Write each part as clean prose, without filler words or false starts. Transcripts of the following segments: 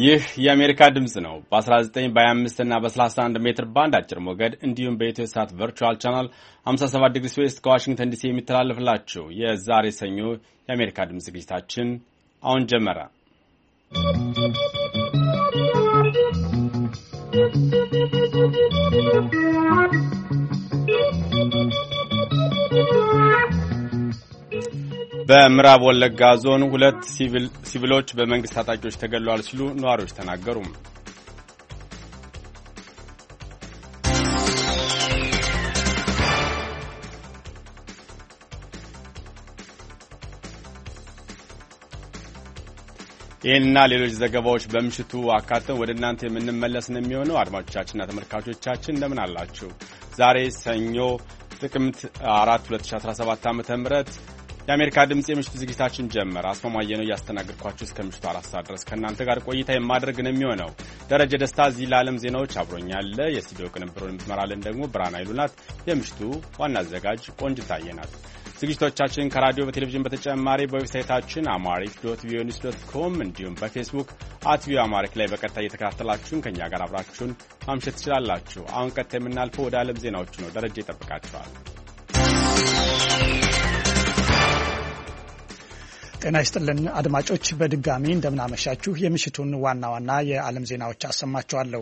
ይህ የአሜሪካ ድምጽ ነው። በ19 በ25 እና በ31 ሜትር ባንድ አጭር ሞገድ እንዲሁም በኢትዮ ሳት ቨርቹዋል ቻናል 57 ዲግሪ ዌስት ከዋሽንግተን ዲሲ የሚተላለፍላችሁ የዛሬ ሰኞ የአሜሪካ ድምጽ ዝግጅታችን አሁን ጀመረ። በምዕራብ ወለጋ ዞን 2 ሲቪሎች በመንግስት ታጣቂዎች ተገድለዋል ሲሉ ነዋሪዎች ተናገሩ። ይህንና ሌሎች ዘገባዎች በምሽቱ አካተን ወደ እናንተ የምንመለስ ነው የሚሆነው። አድማጮቻችንና ተመልካቾቻችን እንደምን አላችሁ? ዛሬ ሰኞ ጥቅምት 4 2017 ዓ.ም የአሜሪካ ድምጽ የምሽቱ ዝግጅታችን ጀመረ። አስማማየ ነው ያስተናግድኳችሁ እስከ ምሽቱ 4 ሰዓት ድረስ ከእናንተ ጋር ቆይታ የማድረግ ነው የሚሆነው። ደረጀ ደስታ እዚህ ለዓለም ዜናዎች አብሮኛል። የስቱዲዮ ቅንብሩን የምትመራልን ደግሞ ብርሃን ኃይሉናት። የምሽቱ ዋና አዘጋጅ ቆንጅታዬ ናት። ዝግጅቶቻችን ከራዲዮ በቴሌቪዥን በተጨማሪ በዌብሳይታችን amharic.voanews.com እንዲሁም በፌስቡክ @voaamharic ላይ በቀጥታ እየተከታተላችሁን ከኛ ጋር አብራችሁን ማምሸት ትችላላችሁ። አሁን ቀጥታ የምናልፈው ወደ ዓለም ዜናዎች ነው። ደረጀ ይጠብቃችኋል። ጤና ይስጥልን አድማጮች፣ በድጋሚ እንደምናመሻችሁ። የምሽቱን ዋና ዋና የዓለም ዜናዎች አሰማችኋለሁ።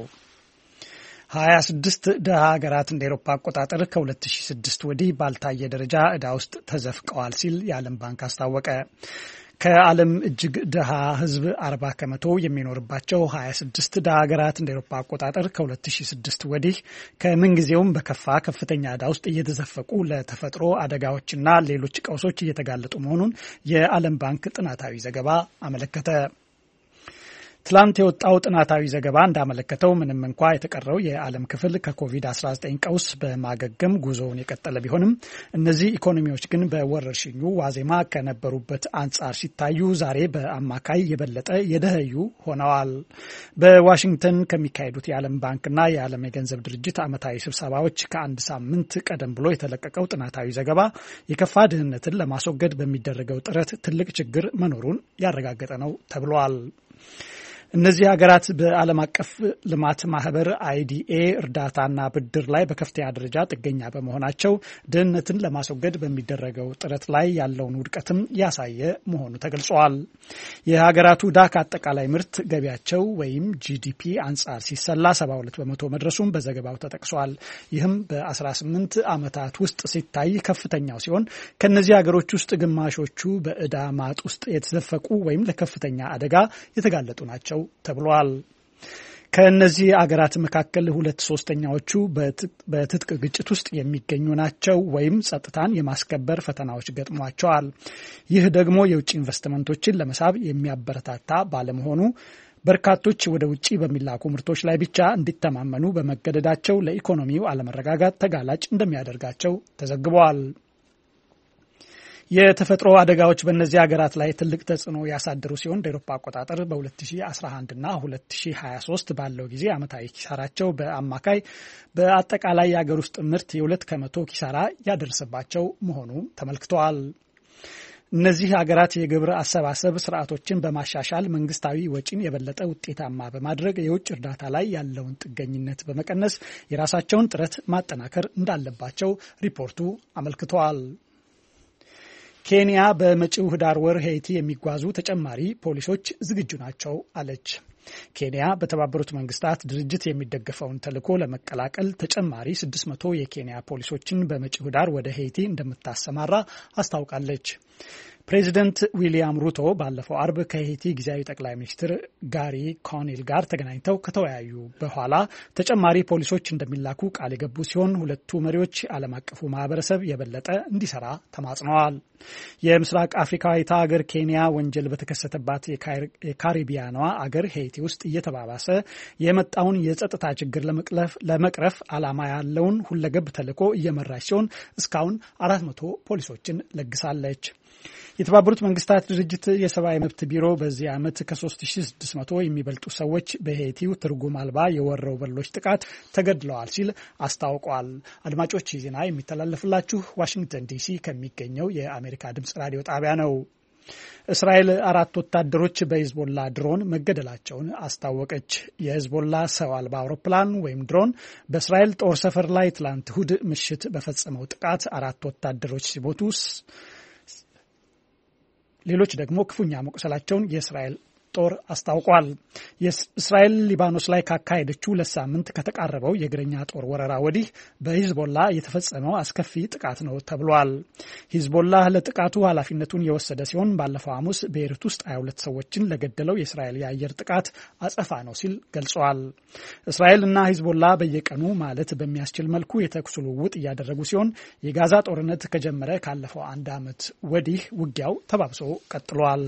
26 ደሃ ሀገራት እንደ አውሮፓ አቆጣጠር ከ2006 ወዲህ ባልታየ ደረጃ ዕዳ ውስጥ ተዘፍቀዋል ሲል የዓለም ባንክ አስታወቀ። ከዓለም እጅግ ደሃ ሕዝብ 40 ከመቶ የሚኖርባቸው 26 ደሃ ሀገራት እንደ አውሮፓ አቆጣጠር ከ2006 ወዲህ ከምንጊዜውም በከፋ ከፍተኛ ዕዳ ውስጥ እየተዘፈቁ ለተፈጥሮ አደጋዎችና ሌሎች ቀውሶች እየተጋለጡ መሆኑን የዓለም ባንክ ጥናታዊ ዘገባ አመለከተ። ትላንት የወጣው ጥናታዊ ዘገባ እንዳመለከተው ምንም እንኳ የተቀረው የዓለም ክፍል ከኮቪድ-19 ቀውስ በማገገም ጉዞውን የቀጠለ ቢሆንም እነዚህ ኢኮኖሚዎች ግን በወረርሽኙ ዋዜማ ከነበሩበት አንጻር ሲታዩ ዛሬ በአማካይ የበለጠ የደህዩ ሆነዋል። በዋሽንግተን ከሚካሄዱት የዓለም ባንክና የዓለም የገንዘብ ድርጅት ዓመታዊ ስብሰባዎች ከአንድ ሳምንት ቀደም ብሎ የተለቀቀው ጥናታዊ ዘገባ የከፋ ድህነትን ለማስወገድ በሚደረገው ጥረት ትልቅ ችግር መኖሩን ያረጋገጠ ነው ተብሏል። እነዚህ ሀገራት በዓለም አቀፍ ልማት ማህበር አይዲኤ እርዳታና ብድር ላይ በከፍተኛ ደረጃ ጥገኛ በመሆናቸው ድህነትን ለማስወገድ በሚደረገው ጥረት ላይ ያለውን ውድቀትም ያሳየ መሆኑ ተገልጿል። የሀገራቱ ዕዳ ከአጠቃላይ ምርት ገቢያቸው ወይም ጂዲፒ አንጻር ሲሰላ 72 በመቶ መድረሱን በዘገባው ተጠቅሷል። ይህም በ18 ዓመታት ውስጥ ሲታይ ከፍተኛው ሲሆን ከነዚህ ሀገሮች ውስጥ ግማሾቹ በዕዳ ማጥ ውስጥ የተዘፈቁ ወይም ለከፍተኛ አደጋ የተጋለጡ ናቸው ተብሏል። ከነዚህ አገራት መካከል 2/3ኛዎቹ በትጥቅ ግጭት ውስጥ የሚገኙ ናቸው ወይም ጸጥታን የማስከበር ፈተናዎች ገጥሟቸዋል። ይህ ደግሞ የውጭ ኢንቨስትመንቶችን ለመሳብ የሚያበረታታ ባለመሆኑ በርካቶች ወደ ውጭ በሚላኩ ምርቶች ላይ ብቻ እንዲተማመኑ በመገደዳቸው ለኢኮኖሚው አለመረጋጋት ተጋላጭ እንደሚያደርጋቸው ተዘግበዋል። የተፈጥሮ አደጋዎች በእነዚህ ሀገራት ላይ ትልቅ ተጽዕኖ ያሳደሩ ሲሆን በአውሮፓ አቆጣጠር በ2011 እና 2023 ባለው ጊዜ ዓመታዊ ኪሳራቸው በአማካይ በአጠቃላይ የሀገር ውስጥ ምርት የ2 ከመቶ ኪሳራ ያደረሰባቸው መሆኑ ተመልክተዋል። እነዚህ ሀገራት የግብር አሰባሰብ ስርዓቶችን በማሻሻል መንግስታዊ ወጪን የበለጠ ውጤታማ በማድረግ የውጭ እርዳታ ላይ ያለውን ጥገኝነት በመቀነስ የራሳቸውን ጥረት ማጠናከር እንዳለባቸው ሪፖርቱ አመልክተዋል። ኬንያ በመጪው ህዳር ወር ሄይቲ የሚጓዙ ተጨማሪ ፖሊሶች ዝግጁ ናቸው አለች። ኬንያ በተባበሩት መንግስታት ድርጅት የሚደገፈውን ተልዕኮ ለመቀላቀል ተጨማሪ 600 የኬንያ ፖሊሶችን በመጪው ህዳር ወደ ሄይቲ እንደምታሰማራ አስታውቃለች። ፕሬዚደንት ዊሊያም ሩቶ ባለፈው አርብ ከሄይቲ ጊዜያዊ ጠቅላይ ሚኒስትር ጋሪ ኮኒል ጋር ተገናኝተው ከተወያዩ በኋላ ተጨማሪ ፖሊሶች እንደሚላኩ ቃል የገቡ ሲሆን ሁለቱ መሪዎች ዓለም አቀፉ ማህበረሰብ የበለጠ እንዲሰራ ተማጽነዋል። የምስራቅ አፍሪካዊቷ ሀገር ኬንያ ወንጀል በተከሰተባት የካሪቢያኗ አገር ሄይቲ ውስጥ እየተባባሰ የመጣውን የጸጥታ ችግር ለመቅረፍ ዓላማ ያለውን ሁለገብ ተልዕኮ እየመራች ሲሆን እስካሁን 400 ፖሊሶችን ለግሳለች። የተባበሩት መንግስታት ድርጅት የሰብአዊ መብት ቢሮ በዚህ ዓመት ከ3600 የሚበልጡ ሰዎች በሄይቲው ትርጉም አልባ የወረው በሎች ጥቃት ተገድለዋል ሲል አስታውቋል። አድማጮች ዜና የሚተላለፍላችሁ ዋሽንግተን ዲሲ ከሚገኘው የአሜሪካ ድምጽ ራዲዮ ጣቢያ ነው። እስራኤል 4 ወታደሮች በሂዝቦላ ድሮን መገደላቸውን አስታወቀች። የሂዝቦላ ሰው አልባ አውሮፕላን ወይም ድሮን በእስራኤል ጦር ሰፈር ላይ ትላንት እሁድ ምሽት በፈጸመው ጥቃት 4 ወታደሮች ሲሞቱ ሌሎች ደግሞ ክፉኛ መቁሰላቸውን የእስራኤል ጦር አስታውቋል። እስራኤል ሊባኖስ ላይ ካካሄደችው ለሳምንት ከተቃረበው የእግረኛ ጦር ወረራ ወዲህ በሂዝቦላ የተፈጸመው አስከፊ ጥቃት ነው ተብሏል። ሂዝቦላ ለጥቃቱ ኃላፊነቱን የወሰደ ሲሆን ባለፈው ሐሙስ ቤይሩት ውስጥ 22 ሰዎችን ለገደለው የእስራኤል የአየር ጥቃት አጸፋ ነው ሲል ገልጿል። እስራኤልና ሂዝቦላ በየቀኑ ማለት በሚያስችል መልኩ የተኩስ ልውውጥ እያደረጉ ሲሆን የጋዛ ጦርነት ከጀመረ ካለፈው 1 ዓመት ወዲህ ውጊያው ተባብሶ ቀጥሏል።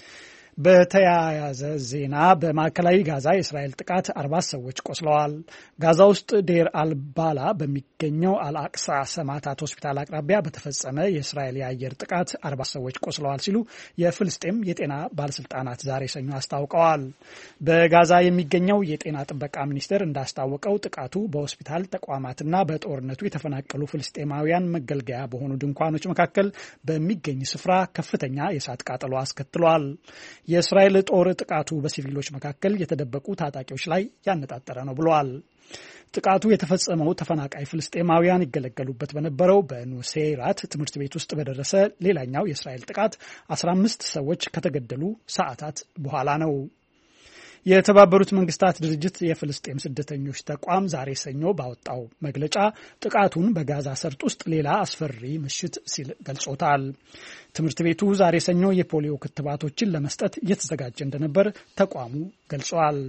በተያያዘ ዜና በማዕከላዊ ጋዛ የእስራኤል ጥቃት 40 ሰዎች ቆስለዋል። ጋዛ ውስጥ ዴር አልባላ በሚገኘው አልአቅሳ ሰማዕታት ሆስፒታል አቅራቢያ በተፈጸመ የእስራኤል የአየር ጥቃት 40 ሰዎች ቆስለዋል ሲሉ የፍልስጤም የጤና ባለስልጣናት ዛሬ ሰኞ አስታውቀዋል። በጋዛ የሚገኘው የጤና ጥበቃ ሚኒስቴር እንዳስታወቀው ጥቃቱ በሆስፒታል ተቋማትና በጦርነቱ የተፈናቀሉ ፍልስጤማውያን መገልገያ በሆኑ ድንኳኖች መካከል በሚገኝ ስፍራ ከፍተኛ የእሳት ቃጠሎ አስከትሏል። የእስራኤል ጦር ጥቃቱ በሲቪሎች መካከል የተደበቁ ታጣቂዎች ላይ ያነጣጠረ ነው ብለዋል። ጥቃቱ የተፈጸመው ተፈናቃይ ፍልስጤማውያን ይገለገሉበት በነበረው በኑሴይራት ትምህርት ቤት ውስጥ በደረሰ ሌላኛው የእስራኤል ጥቃት 15 ሰዎች ከተገደሉ ሰዓታት በኋላ ነው። የተባበሩት መንግስታት ድርጅት የፍልስጤም ስደተኞች ተቋም ዛሬ ሰኞ ባወጣው መግለጫ ጥቃቱን በጋዛ ሰርጥ ውስጥ ሌላ አስፈሪ ምሽት ሲል ገልጾታል። ትምህርት ቤቱ ዛሬ ሰኞ የፖሊዮ ክትባቶችን ለመስጠት እየተዘጋጀ እንደነበር ተቋሙ ገልጿል።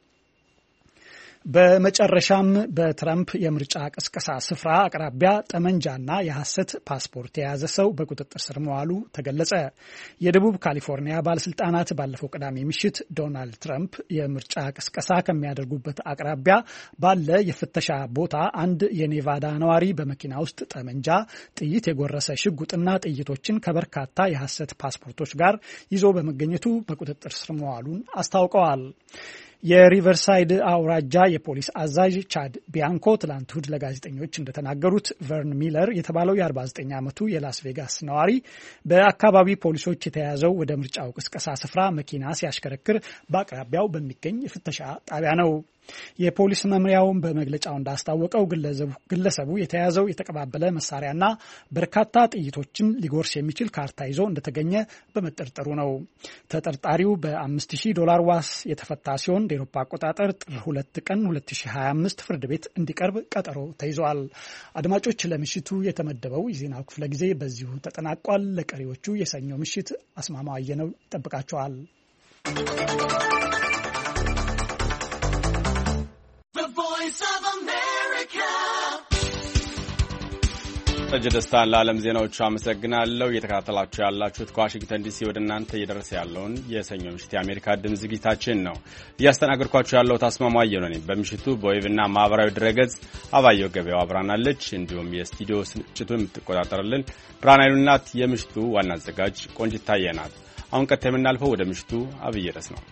በመጨረሻም በትራምፕ የምርጫ ቅስቀሳ ስፍራ አቅራቢያ ጠመንጃና የሐሰት ፓስፖርት የያዘ ሰው በቁጥጥር ስር መዋሉ ተገለጸ። የደቡብ ካሊፎርኒያ ባለስልጣናት ባለፈው ቅዳሜ ምሽት ዶናልድ ትራምፕ የምርጫ ቅስቀሳ ከሚያደርጉበት አቅራቢያ ባለ የፍተሻ ቦታ አንድ የኔቫዳ ነዋሪ በመኪና ውስጥ ጠመንጃ፣ ጥይት የጎረሰ ሽጉጥና ጥይቶችን ከበርካታ የሐሰት ፓስፖርቶች ጋር ይዞ በመገኘቱ በቁጥጥር ስር መዋሉን አስታውቀዋል። የሪቨርሳይድ አውራጃ የፖሊስ አዛዥ ቻድ ቢያንኮ ትላንት እሁድ ለጋዜጠኞች እንደተናገሩት ቨርን ሚለር የተባለው የ49 ዓመቱ የላስ ቬጋስ ነዋሪ በአካባቢ ፖሊሶች የተያዘው ወደ ምርጫው ቅስቀሳ ስፍራ መኪና ሲያሽከረክር በአቅራቢያው በሚገኝ ፍተሻ ጣቢያ ነው። የፖሊስ መምሪያውን በመግለጫው እንዳስታወቀው ግለሰቡ የተያዘው የተቀባበለ መሳሪያና በርካታ ጥይቶችን ሊጎርስ የሚችል ካርታ ይዞ እንደተገኘ በመጠርጠሩ ነው። ተጠርጣሪው $5,000 ዋስ የተፈታ ሲሆን በአውሮፓ አቆጣጠር ጥር 2 ቀን 2025 ፍርድ ቤት እንዲቀርብ ቀጠሮ ተይዟል። አድማጮች፣ ለምሽቱ የተመደበው የዜናው ክፍለ ጊዜ በዚሁ ተጠናቋል። ለቀሪዎቹ የሰኞ ምሽት አስማማው አየነው ይጠብቃቸዋል። ጠጅ ደስታን ለዓለም ዜናዎቹ አመሰግናለሁ። እየተከታተላችሁ ያላችሁት ከዋሽንግተን ዲሲ ወደ እናንተ እየደረሰ ያለውን የሰኞ ምሽት የአሜሪካ ድምፅ ዝግጅታችን ነው። እያስተናገድኳችሁ ያለው ታስማማየሁ ነኝ። በምሽቱ በዌብና ማህበራዊ ድረገጽ አባየው ገበያው አብራናለች። እንዲሁም የስቱዲዮ ስርጭቱን የምትቆጣጠርልን ብርሃን ኃይሉ ናት። የምሽቱ ዋና አዘጋጅ ቆንጂት ታየ ናት። አሁን ቀጥታ የምናልፈው ወደ ምሽቱ አብይ ርዕስ ነው።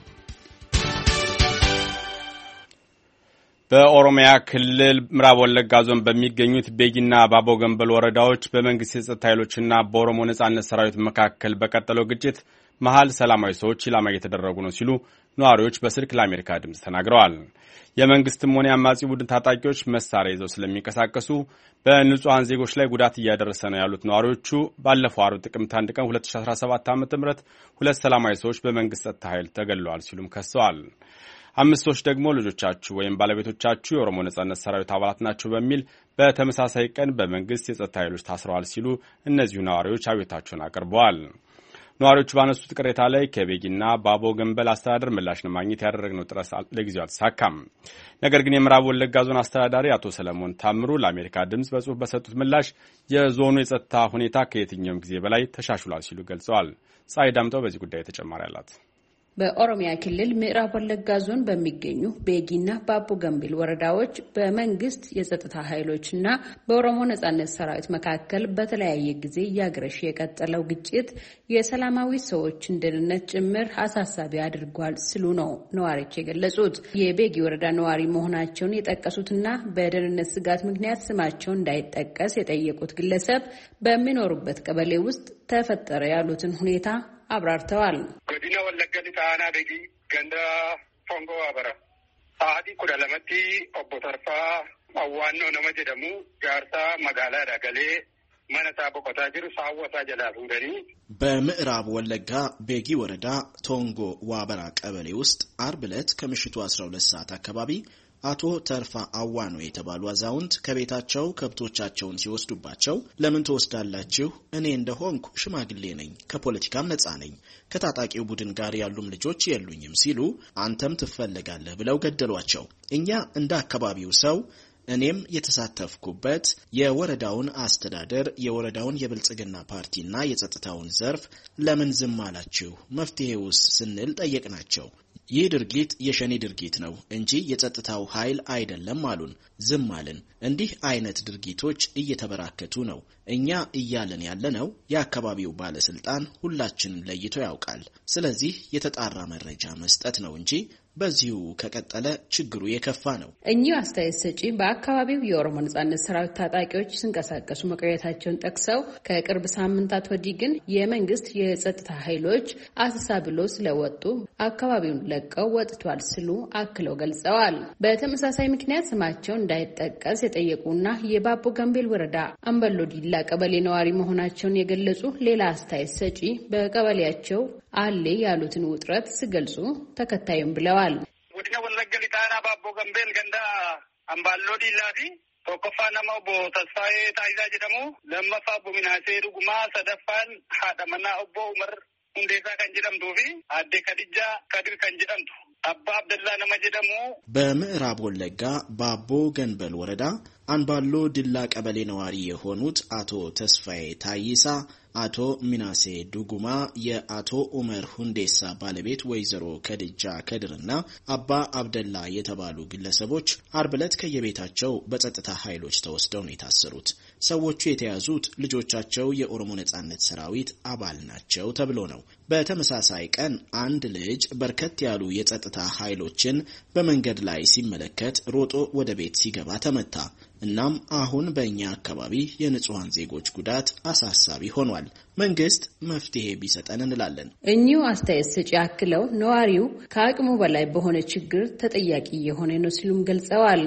በኦሮሚያ ክልል ምዕራብ ወለጋ ዞን በሚገኙት ቤጊና ባቦ ገንበል ወረዳዎች በመንግስት የጸጥታ ኃይሎችና በኦሮሞ ነጻነት ሰራዊት መካከል በቀጠለው ግጭት መሃል ሰላማዊ ሰዎች ኢላማ እየተደረጉ ነው ሲሉ ነዋሪዎች በስልክ ለአሜሪካ ድምፅ ተናግረዋል። የመንግስትም ሆነ የአማጺ ቡድን ታጣቂዎች መሳሪያ ይዘው ስለሚንቀሳቀሱ በንጹሐን ዜጎች ላይ ጉዳት እያደረሰ ነው ያሉት ነዋሪዎቹ ባለፈው ዓርብ ጥቅምት 1 ቀን 2017 ዓ.ም 2 ሰላማዊ ሰዎች በመንግስት ጸጥታ ኃይል ተገድለዋል ሲሉም ከሰዋል። 5 ሰዎች ደግሞ ልጆቻችሁ ወይም ባለቤቶቻችሁ የኦሮሞ ነጻነት ሰራዊት አባላት ናቸው በሚል በተመሳሳይ ቀን በመንግስት የጸጥታ ኃይሎች ታስረዋል ሲሉ እነዚሁ ነዋሪዎች አቤታቸውን አቅርበዋል። ነዋሪዎቹ ባነሱት ቅሬታ ላይ ከቤጊና ባቦ ገንበል አስተዳደር ምላሽ ለማግኘት ያደረግነው ጥረት ለጊዜው አልተሳካም። ነገር ግን የምዕራብ ወለጋ ዞን አስተዳዳሪ አቶ ሰለሞን ታምሩ ለአሜሪካ ድምፅ በጽሁፍ በሰጡት ምላሽ የዞኑ የጸጥታ ሁኔታ ከየትኛውም ጊዜ በላይ ተሻሽሏል ሲሉ ገልጸዋል። ፀሐይ ዳምጠው በዚህ ጉዳይ ተጨማሪ አላት። በኦሮሚያ ክልል ምዕራብ ወለጋ ዞን በሚገኙ ቤጊና ባቦ ገንበል ወረዳዎች በመንግስት የጸጥታ ኃይሎችና በኦሮሞ ነጻነት ሰራዊት መካከል በተለያየ ጊዜ እያገረሸ የቀጠለው ግጭት የሰላማዊ ሰዎችን ደህንነት ጭምር አሳሳቢ አድርጓል ሲሉ ነው ነዋሪዎች የገለጹት። የቤጊ ወረዳ ነዋሪ መሆናቸውን የጠቀሱትና በደህንነት ስጋት ምክንያት ስማቸው እንዳይጠቀስ የጠየቁት ግለሰብ በሚኖሩበት ቀበሌ ውስጥ ተፈጠረ ያሉትን ሁኔታ አብራርተዋል። ጎዲና ወለጋ ሊጣና በጊ ገንዳ ፎንጎ አበራ ሳዲ ኩዳለመቲ ኦቦተርፋ አዋኖ ነመጀደሙ ጋርታ መጋላ ዳገሌ መነታ በቆታ ጅሩ ሳወታ ጀላፉ ገኒ በምዕራብ ወለጋ ቤጊ ወረዳ ቶንጎ ዋበራ ቀበሌ ውስጥ አርብ ዕለት ከምሽቱ 12 ሰዓት አካባቢ አቶ ተርፋ አዋኖ የተባሉ አዛውንት ከቤታቸው ከብቶቻቸውን ሲወስዱባቸው ለምን ተወስዳላችሁ? እኔ እንደሆንኩ ሽማግሌ ነኝ፣ ከፖለቲካም ነፃ ነኝ፣ ከታጣቂው ቡድን ጋር ያሉም ልጆች የሉኝም ሲሉ አንተም ትፈልጋለህ ብለው ገደሏቸው። እኛ እንደ አካባቢው ሰው እኔም የተሳተፍኩበት የወረዳውን አስተዳደር የወረዳውን የብልጽግና ፓርቲና የጸጥታውን ዘርፍ ለምን ዝም አላችሁ? መፍትሄውስ ስንል ጠየቅናቸው። ይህ ድርጊት የሸኔ ድርጊት ነው እንጂ የጸጥታው ኃይል አይደለም አሉን። ዝም አልን። እንዲህ አይነት ድርጊቶች እየተበራከቱ ነው። እኛ እያለን ያለነው የአካባቢው ባለስልጣን ሁላችንን ለይቶ ያውቃል። ስለዚህ የተጣራ መረጃ መስጠት ነው እንጂ በዚሁ ከቀጠለ ችግሩ የከፋ ነው። እኚሁ አስተያየት ሰጪ በአካባቢው የኦሮሞ ነጻነት ሰራዊት ታጣቂዎች ሲንቀሳቀሱ መቆየታቸውን ጠቅሰው ከቅርብ ሳምንታት ወዲህ ግን የመንግስት የጸጥታ ኃይሎች አሰሳ ብሎ ስለወጡ አካባቢውን ለቀው ወጥቷል ሲሉ አክለው ገልጸዋል። በተመሳሳይ ምክንያት ስማቸው እንዳይጠቀስ የጠየቁና የባቦ ጋምቤል ወረዳ አምበሎ ዲላ ቀበሌ ነዋሪ መሆናቸውን የገለጹ ሌላ አስተያየት ሰጪ በቀበሌያቸው አለ ያሉትን ውጥረት ሲገልጹ ተከታዩም ብለዋል። ወዲና ወለጋ ሊጣና ባቦ ጋምቤል ገንዳ አምባሎ ዲላቲ ቶኮፋ ነማው ቦ ተስፋዬ ታይዛ ጀደሙ ለማፋ ቦሚናሴ ዱጉማ ሰደፋን ሀደመና ኦቦ ዑመር ሁንዴሳ ከንጀደምቱፊ አዴ ከዲጃ ከድር ከንጀደምቱ አባ አብደላ ነማ ጀደሙ በምዕራብ ወለጋ ባቦ ገንበል ወረዳ አንባሎ ዲላ ቀበሌ ነዋሪ የሆኑት አቶ ተስፋዬ ታይሳ አቶ ሚናሴ ዱጉማ የአቶ ዑመር ሁንዴሳ ባለቤት ወይዘሮ ከድጃ ከድርና አባ አብደላ የተባሉ ግለሰቦች አርብ ዕለት ከየቤታቸው በጸጥታ ኃይሎች ተወስደው ነው የታሰሩት። ሰዎቹ የተያዙት ልጆቻቸው የኦሮሞ ነጻነት ሰራዊት አባል ናቸው ተብሎ ነው። በተመሳሳይ ቀን አንድ ልጅ በርከት ያሉ የጸጥታ ኃይሎችን በመንገድ ላይ ሲመለከት ሮጦ ወደ ቤት ሲገባ ተመታ። እናም አሁን በእኛ አካባቢ የንጹሃን ዜጎች ጉዳት አሳሳቢ ሆኗል። መንግስት መፍትሄ ቢሰጠን እንላለን። እኚሁ አስተያየት ሰጪ አክለው ነዋሪው ከአቅሙ በላይ በሆነ ችግር ተጠያቂ የሆነ ነው ሲሉም ገልጸዋል።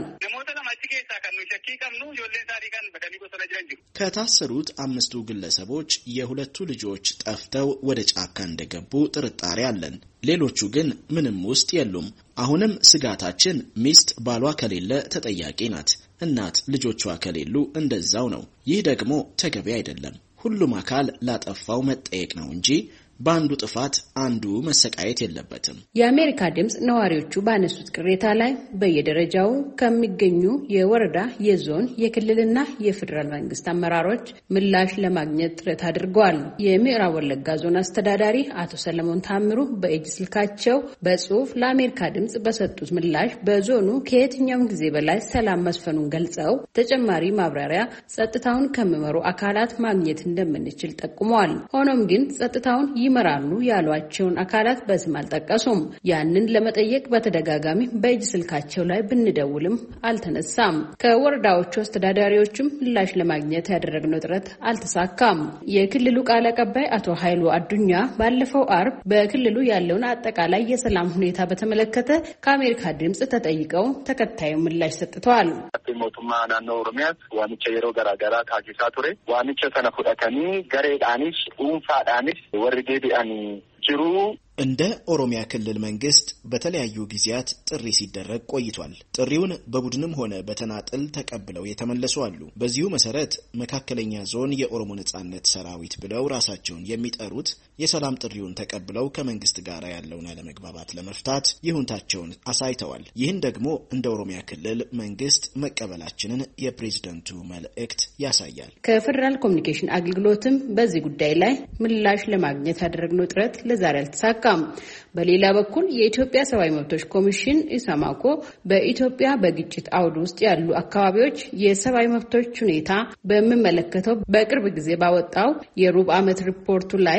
ከታሰሩት 5 ግለሰቦች የሁለቱ ልጆች ጠፍተው ወደ ጫካ እንደገቡ ጥርጣሬ አለን። ሌሎቹ ግን ምንም ውስጥ የሉም። አሁንም ስጋታችን ሚስት ባሏ ከሌለ ተጠያቂ ናት፣ እናት ልጆቿ ከሌሉ እንደዛው ነው። ይህ ደግሞ ተገቢ አይደለም። ሁሉም አካል ላጠፋው መጠየቅ ነው እንጂ በአንዱ ጥፋት አንዱ መሰቃየት የለበትም። የአሜሪካ ድምጽ ነዋሪዎቹ ባነሱት ቅሬታ ላይ በየደረጃው ከሚገኙ የወረዳ፣ የዞን፣ የክልልና የፌደራል መንግስት አመራሮች ምላሽ ለማግኘት ጥረት አድርገዋል። የምዕራብ ወለጋ ዞን አስተዳዳሪ አቶ ሰለሞን ታምሩ በእጅ ስልካቸው በጽሁፍ ለአሜሪካ ድምጽ በሰጡት ምላሽ በዞኑ ከየትኛውም ጊዜ በላይ ሰላም መስፈኑን ገልጸው ተጨማሪ ማብራሪያ ጸጥታውን ከሚመሩ አካላት ማግኘት እንደምንችል ጠቁመዋል። ሆኖም ግን ጸጥታውን ይመራሉ ያሏቸውን አካላት በስም አልጠቀሱም። ያንን ለመጠየቅ በተደጋጋሚ በእጅ ስልካቸው ላይ ብንደውልም አልተነሳም። ከወረዳዎቹ አስተዳዳሪዎችም ምላሽ ለማግኘት ያደረግነው ጥረት አልተሳካም። የክልሉ ቃል አቀባይ አቶ ኃይሉ አዱኛ ባለፈው አርብ በክልሉ ያለውን አጠቃላይ የሰላም ሁኔታ በተመለከተ ከአሜሪካ ድምጽ ተጠይቀው ተከታዩ ምላሽ ሰጥተዋል። ሞቱማ ናኖ ኦሮሚያስ ዋንቸ የሮ ገራገራ ታኪሳ ቱሬ ዋንቸ ተነፉዳከኒ ገሬዳኒስ ኡንፋዳኒስ ወርጌዲአኒ ጅሩ እንደ ኦሮሚያ ክልል መንግስት በተለያዩ ጊዜያት ጥሪ ሲደረግ ቆይቷል። ጥሪውን በቡድንም ሆነ በተናጥል ተቀብለው የተመለሱ አሉ። በዚሁ መሰረት መካከለኛ ዞን የኦሮሞ ነጻነት ሰራዊት ብለው ራሳቸውን የሚጠሩት የሰላም ጥሪውን ተቀብለው ከመንግስት ጋር ያለውን አለመግባባት ለመፍታት ይሁንታቸውን አሳይተዋል። ይህን ደግሞ እንደ ኦሮሚያ ክልል መንግስት መቀበላችንን የፕሬዝዳንቱ መልእክት ያሳያል። ከፌደራል ኮሚኒኬሽን አገልግሎትም በዚህ ጉዳይ ላይ ምላሽ ለማግኘት ያደረግነው ጥረት ለዛሬ አልተሳካም። በሌላ በኩል የኢትዮጵያ ሰብአዊ መብቶች ኮሚሽን ኢሰማኮ በኢትዮጵያ በግጭት አውድ ውስጥ ያሉ አካባቢዎች የሰብአዊ መብቶች ሁኔታ በሚመለከተው በቅርብ ጊዜ ባወጣው የሩብ ዓመት ሪፖርቱ ላይ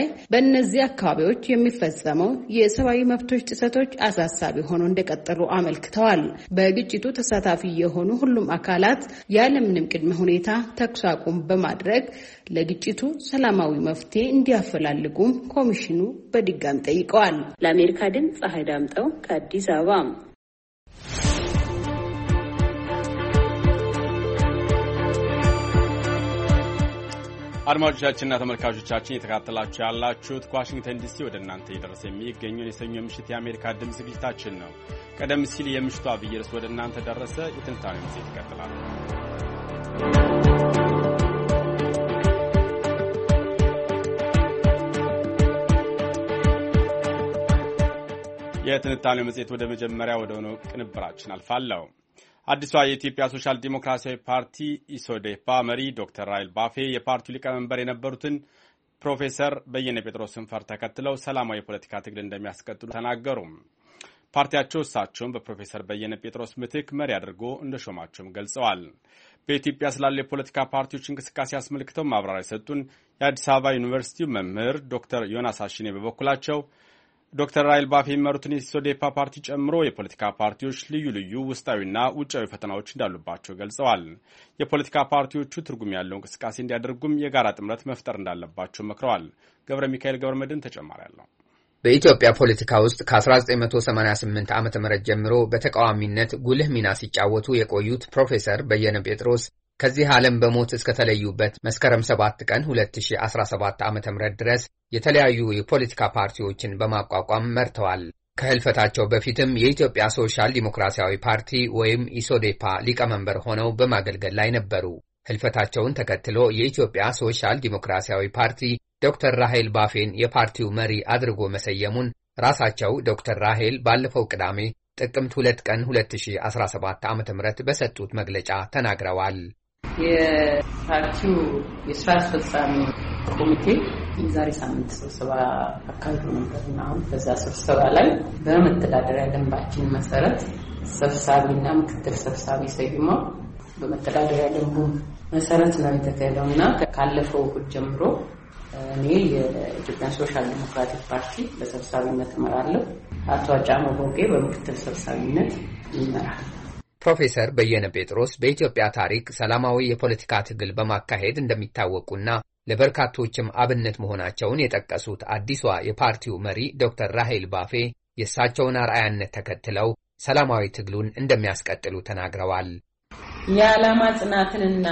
በእነዚህ አካባቢዎች የሚፈጸመው የሰብአዊ መብቶች ጥሰቶች አሳሳቢ ሆነው እንደቀጠሉ አመልክተዋል። በግጭቱ ተሳታፊ የሆኑ ሁሉም አካላት ያለምንም ቅድመ ሁኔታ ተኩስ አቁም በማድረግ ለግጭቱ ሰላማዊ መፍትሄ እንዲያፈላልጉም ኮሚሽኑ በድጋሚ ጠይቀዋል። ለአሜሪካ ድምፅ ፀሐይ ዳምጠው ከአዲስ አበባ። አድማጮቻችንና ተመልካቾቻችን የተከታተላችሁ ያላችሁት ከዋሽንግተን ዲሲ ወደ እናንተ እየደረሰ የሚገኘው የሰኞ ምሽት የአሜሪካ ድምፅ ዝግጅታችን ነው። ቀደም ሲል የምሽቱ አብይ ርዕስ ወደ እናንተ ደረሰ። የትንታኔው መጽሔት ይቀጥላል። የትንታኔው መጽሔት ወደ መጀመሪያ ወደ ሆነው ቅንብራችን አልፋለሁ። አዲሷ የኢትዮጵያ ሶሻል ዲሞክራሲያዊ ፓርቲ ኢሶዴፓ መሪ ዶክተር ራሄል ባፌ የፓርቲው ሊቀመንበር የነበሩትን ፕሮፌሰር በየነ ጴጥሮስን ፈር ተከትለው ሰላማዊ የፖለቲካ ትግል እንደሚያስቀጥሉ ተናገሩ። ፓርቲያቸው እሳቸውን በፕሮፌሰር በየነ ጴጥሮስ ምትክ መሪ አድርጎ እንደሾማቸውም ገልጸዋል። በኢትዮጵያ ስላሉ የፖለቲካ ፓርቲዎች እንቅስቃሴ አስመልክተው ማብራሪያ የሰጡን የአዲስ አበባ ዩኒቨርሲቲው መምህር ዶክተር ዮናስ አሽኔ በበኩላቸው ዶክተር ራሄል ባፌ የሚመሩትን የኢሶዴፓ ፓርቲ ጨምሮ የፖለቲካ ፓርቲዎች ልዩ ልዩ ውስጣዊና ውጫዊ ፈተናዎች እንዳሉባቸው ገልጸዋል። የፖለቲካ ፓርቲዎቹ ትርጉም ያለው እንቅስቃሴ እንዲያደርጉም የጋራ ጥምረት መፍጠር እንዳለባቸው መክረዋል። ገብረ ሚካኤል ገብረ መድን ተጨማሪ አለው። በኢትዮጵያ ፖለቲካ ውስጥ ከ1988 ዓ.ም ጀምሮ በተቃዋሚነት ጉልህ ሚና ሲጫወቱ የቆዩት ፕሮፌሰር በየነ ጴጥሮስ ከዚህ ዓለም በሞት እስከተለዩበት መስከረም 7 ቀን 2017 ዓ.ም ድረስ የተለያዩ የፖለቲካ ፓርቲዎችን በማቋቋም መርተዋል። ከህልፈታቸው በፊትም የኢትዮጵያ ሶሻል ዲሞክራሲያዊ ፓርቲ ወይም ኢሶዴፓ ሊቀመንበር ሆነው በማገልገል ላይ ነበሩ። ህልፈታቸውን ተከትሎ የኢትዮጵያ ሶሻል ዲሞክራሲያዊ ፓርቲ ዶክተር ራሄል ባፌን የፓርቲው መሪ አድርጎ መሰየሙን ራሳቸው ዶክተር ራሄል ባለፈው ቅዳሜ ጥቅምት 2 ቀን 2017 ዓ.ም በሰጡት መግለጫ ተናግረዋል። የፓርቲው የስራ አስፈጻሚ ኮሚቴ የዛሬ ሳምንት ስብሰባ አካሂዶ ነበርና በዛ ስብሰባ ላይ በመተዳደሪያ ደንባችን መሰረት ሰብሳቢና ምክትል ሰብሳቢ ሰይሞ በመተዳደሪያ ደንቡ መሰረት ነው የተካሄደውና ካለፈው እሁድ ጀምሮ እኔ የኢትዮጵያ ሶሻል ዲሞክራቲክ ፓርቲ በሰብሳቢነት እመራለሁ። አቶ አጫሞ ቦጌ በምክትል ሰብሳቢነት ይመራል። ፕሮፌሰር በየነ ጴጥሮስ በኢትዮጵያ ታሪክ ሰላማዊ የፖለቲካ ትግል በማካሄድ እንደሚታወቁና ለበርካቶችም አብነት መሆናቸውን የጠቀሱት አዲሷ የፓርቲው መሪ ዶክተር ራሄል ባፌ የእሳቸውን አርአያነት ተከትለው ሰላማዊ ትግሉን እንደሚያስቀጥሉ ተናግረዋል። የዓላማ ጽናትንና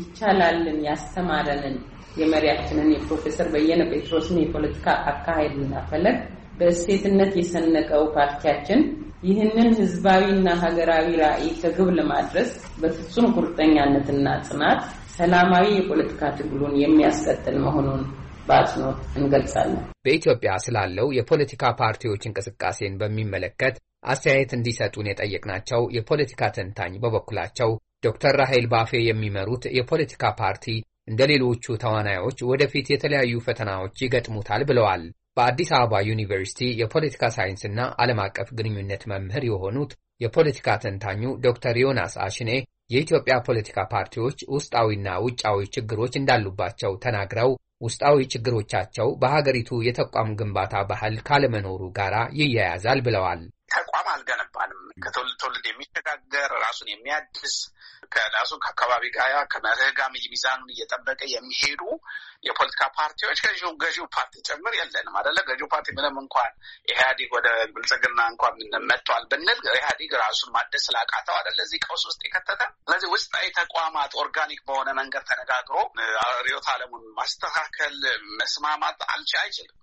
ይቻላልን ያስተማረንን የመሪያችንን የፕሮፌሰር በየነ ጴጥሮስን የፖለቲካ አካሄድና ፈለግ በእሴትነት የሰነቀው ፓርቲያችን ይህንን ህዝባዊና ሀገራዊ ራዕይ ከግብ ለማድረስ በፍጹም ቁርጠኛነትና ጽናት ሰላማዊ የፖለቲካ ትግሉን የሚያስቀጥል መሆኑን በአጽንኦት እንገልጻለን። በኢትዮጵያ ስላለው የፖለቲካ ፓርቲዎች እንቅስቃሴን በሚመለከት አስተያየት እንዲሰጡን የጠየቅናቸው የፖለቲካ ተንታኝ በበኩላቸው ዶክተር ራሄል ባፌ የሚመሩት የፖለቲካ ፓርቲ እንደ ሌሎቹ ተዋናዮች ወደፊት የተለያዩ ፈተናዎች ይገጥሙታል ብለዋል። በአዲስ አበባ ዩኒቨርሲቲ የፖለቲካ ሳይንስና ዓለም አቀፍ ግንኙነት መምህር የሆኑት የፖለቲካ ተንታኙ ዶክተር ዮናስ አሽኔ የኢትዮጵያ ፖለቲካ ፓርቲዎች ውስጣዊና ውጫዊ ችግሮች እንዳሉባቸው ተናግረው ውስጣዊ ችግሮቻቸው በሀገሪቱ የተቋም ግንባታ ባህል ካለመኖሩ ጋር ይያያዛል ብለዋል። ተቋም አልገነባንም። ከትውልድ ትውልድ የሚሸጋገር ራሱን የሚያድስ ከራሱ ከአካባቢ ጋር ከመርህ ጋር ሚዛኑን እየጠበቀ የሚሄዱ የፖለቲካ ፓርቲዎች ገዢው ፓርቲ ጭምር የለንም አይደለ? ገዢው ፓርቲ ምንም እንኳን ኢህአዴግ ወደ ብልጽግና እንኳን መጥቷል ብንል ኢህአዴግ ራሱን ማደስ ስላቃተው አይደለ እዚህ ቀውስ ውስጥ የከተተ። ስለዚህ ውስጣዊ ተቋማት ኦርጋኒክ በሆነ መንገድ ተነጋግሮ ርዕዮተ ዓለሙን ማስተካከል መስማማት አይችልም።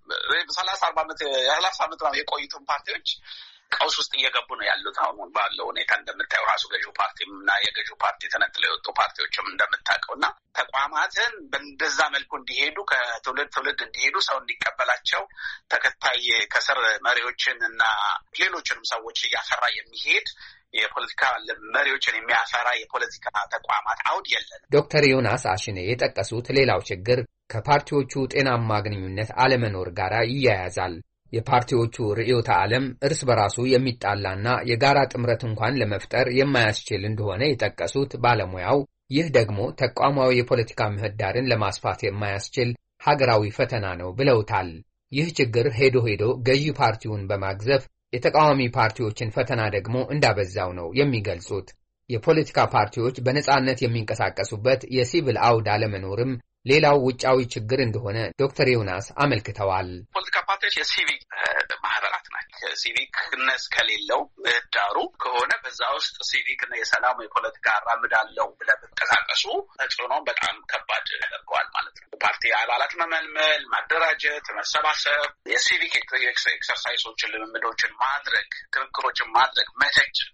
30-40 ዓመት ነው የቆዩትን ፓርቲዎች ቀውስ ውስጥ እየገቡ ነው ያሉት። አሁን ባለው ሁኔታ እንደምታየው ራሱ ገዢው ፓርቲም እና የገዢው ፓርቲ ተነጥለው የወጡ ፓርቲዎችም እንደምታውቀው እና ተቋማትን በእንደዛ መልኩ እንዲሄዱ ከትውልድ ትውልድ እንዲሄዱ ሰው እንዲቀበላቸው ተከታይ ከስር መሪዎችን እና ሌሎችንም ሰዎች እያፈራ የሚሄድ የፖለቲካ መሪዎችን የሚያፈራ የፖለቲካ ተቋማት አውድ የለን። ዶክተር ዮናስ አሽኔ የጠቀሱት ሌላው ችግር ከፓርቲዎቹ ጤናማ ግንኙነት አለመኖር ጋር ይያያዛል። የፓርቲዎቹ ርዕዮተ ዓለም እርስ በራሱ የሚጣላና የጋራ ጥምረት እንኳን ለመፍጠር የማያስችል እንደሆነ የጠቀሱት ባለሙያው ይህ ደግሞ ተቋማዊ የፖለቲካ ምህዳርን ለማስፋት የማያስችል ሀገራዊ ፈተና ነው ብለውታል። ይህ ችግር ሄዶ ገዢ ፓርቲውን በማግዘፍ የተቃዋሚ ፓርቲዎችን ፈተና ደግሞ እንዳበዛው ነው የሚገልጹት። የፖለቲካ ፓርቲዎች በነጻነት የሚንቀሳቀሱበት የሲቪል አውድ አለመኖርም ሌላው ውጫዊ ችግር እንደሆነ ዶክተር ዮናስ አመልክተዋል። ፖለቲካ ፓርቲዎች የሲቪክ ማህበራት ናቸው። ሲቪክነስ ከሌለው ምህዳሩ ከሆነ በዛ ውስጥ ሲቪክና የሰላም የፖለቲካ አራምዳለው ብለህ ብትንቀሳቀሱ ተጽዕኖም በጣም ከባድ ያደርገዋል ማለት ነው። ፓርቲ አባላት መመልመል፣ ማደራጀት፣ መሰባሰብ፣ የሲቪክ ኤክሰርሳይሶችን ልምምዶችን ማድረግ፣ ክርክሮችን ማድረግ፣ መተቸት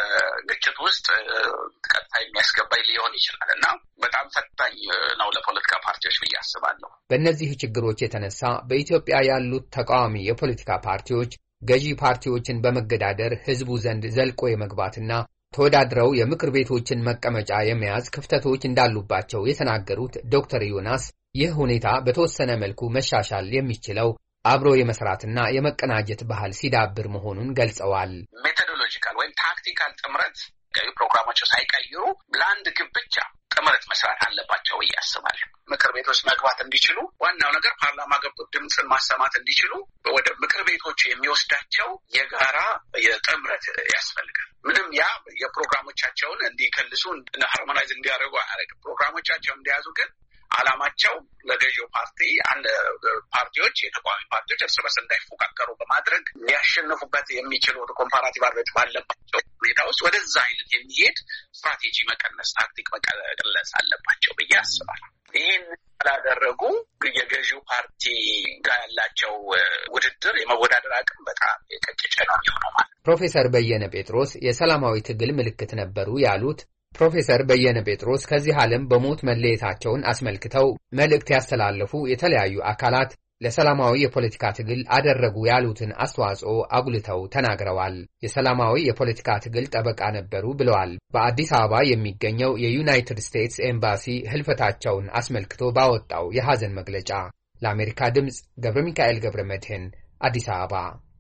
በግጭት ውስጥ ቀጥታ የሚያስገባኝ ሊሆን ይችላል እና በጣም ፈታኝ ነው ለፖለቲካ ፓርቲዎች ብዬ አስባለሁ። በእነዚህ ችግሮች የተነሳ በኢትዮጵያ ያሉት ተቃዋሚ የፖለቲካ ፓርቲዎች ገዢ ፓርቲዎችን በመገዳደር ህዝቡ ዘንድ ዘልቆ የመግባትና ተወዳድረው የምክር ቤቶችን መቀመጫ የመያዝ ክፍተቶች እንዳሉባቸው የተናገሩት ዶክተር ዮናስ ይህ ሁኔታ በተወሰነ መልኩ መሻሻል የሚችለው አብሮ የመስራትና የመቀናጀት ባህል ሲዳብር መሆኑን ገልጸዋል። ሜቶዶሎጂካል ወይም ታክቲካል ጥምረት ፕሮግራማቸው ሳይቀይሩ ለአንድ ግብ ብቻ ጥምረት መስራት አለባቸው ብዬ አስባለሁ። ምክር ቤቶች መግባት እንዲችሉ ዋናው ነገር ፓርላማ ገብቶ ድምፅን ማሰማት እንዲችሉ ወደ ምክር ቤቶች የሚወስዳቸው የጋራ የጥምረት ያስፈልጋል። ምንም ያ የፕሮግራሞቻቸውን እንዲከልሱ ሃርሞናይዝ እንዲያደርጉ አያደርግም። ፕሮግራሞቻቸውን እንዲያዙ ግን ዓላማቸው ለገዢው ፓርቲ አንድ ፓርቲዎች የተቃዋሚ ፓርቲዎች እርስ በርስ እንዳይፎካከሩ በማድረግ ሊያሸንፉበት የሚችሉ ኮምፓራቲቭ አድቫንቴጅ ባለባቸው ሁኔታ ውስጥ ወደዛ አይነት የሚሄድ ስትራቴጂ መቀነስ፣ ታክቲክ መቀለስ አለባቸው ብዬ አስባለሁ። ይህን ያላደረጉ የገዢው ፓርቲ ጋር ያላቸው ውድድር የመወዳደር አቅም በጣም የቀጨጨ ነው የሚሆነው ማለት። ፕሮፌሰር በየነ ጴጥሮስ የሰላማዊ ትግል ምልክት ነበሩ ያሉት ፕሮፌሰር በየነ ጴጥሮስ ከዚህ ዓለም በሞት መለየታቸውን አስመልክተው መልእክት ያስተላለፉ የተለያዩ አካላት ለሰላማዊ የፖለቲካ ትግል አደረጉ ያሉትን አስተዋጽኦ አጉልተው ተናግረዋል። የሰላማዊ የፖለቲካ ትግል ጠበቃ ነበሩ ብለዋል። በአዲስ አበባ የሚገኘው የዩናይትድ ስቴትስ ኤምባሲ ህልፈታቸውን አስመልክቶ ባወጣው የሐዘን መግለጫ። ለአሜሪካ ድምፅ ገብረ ሚካኤል ገብረ መድህን አዲስ አበባ።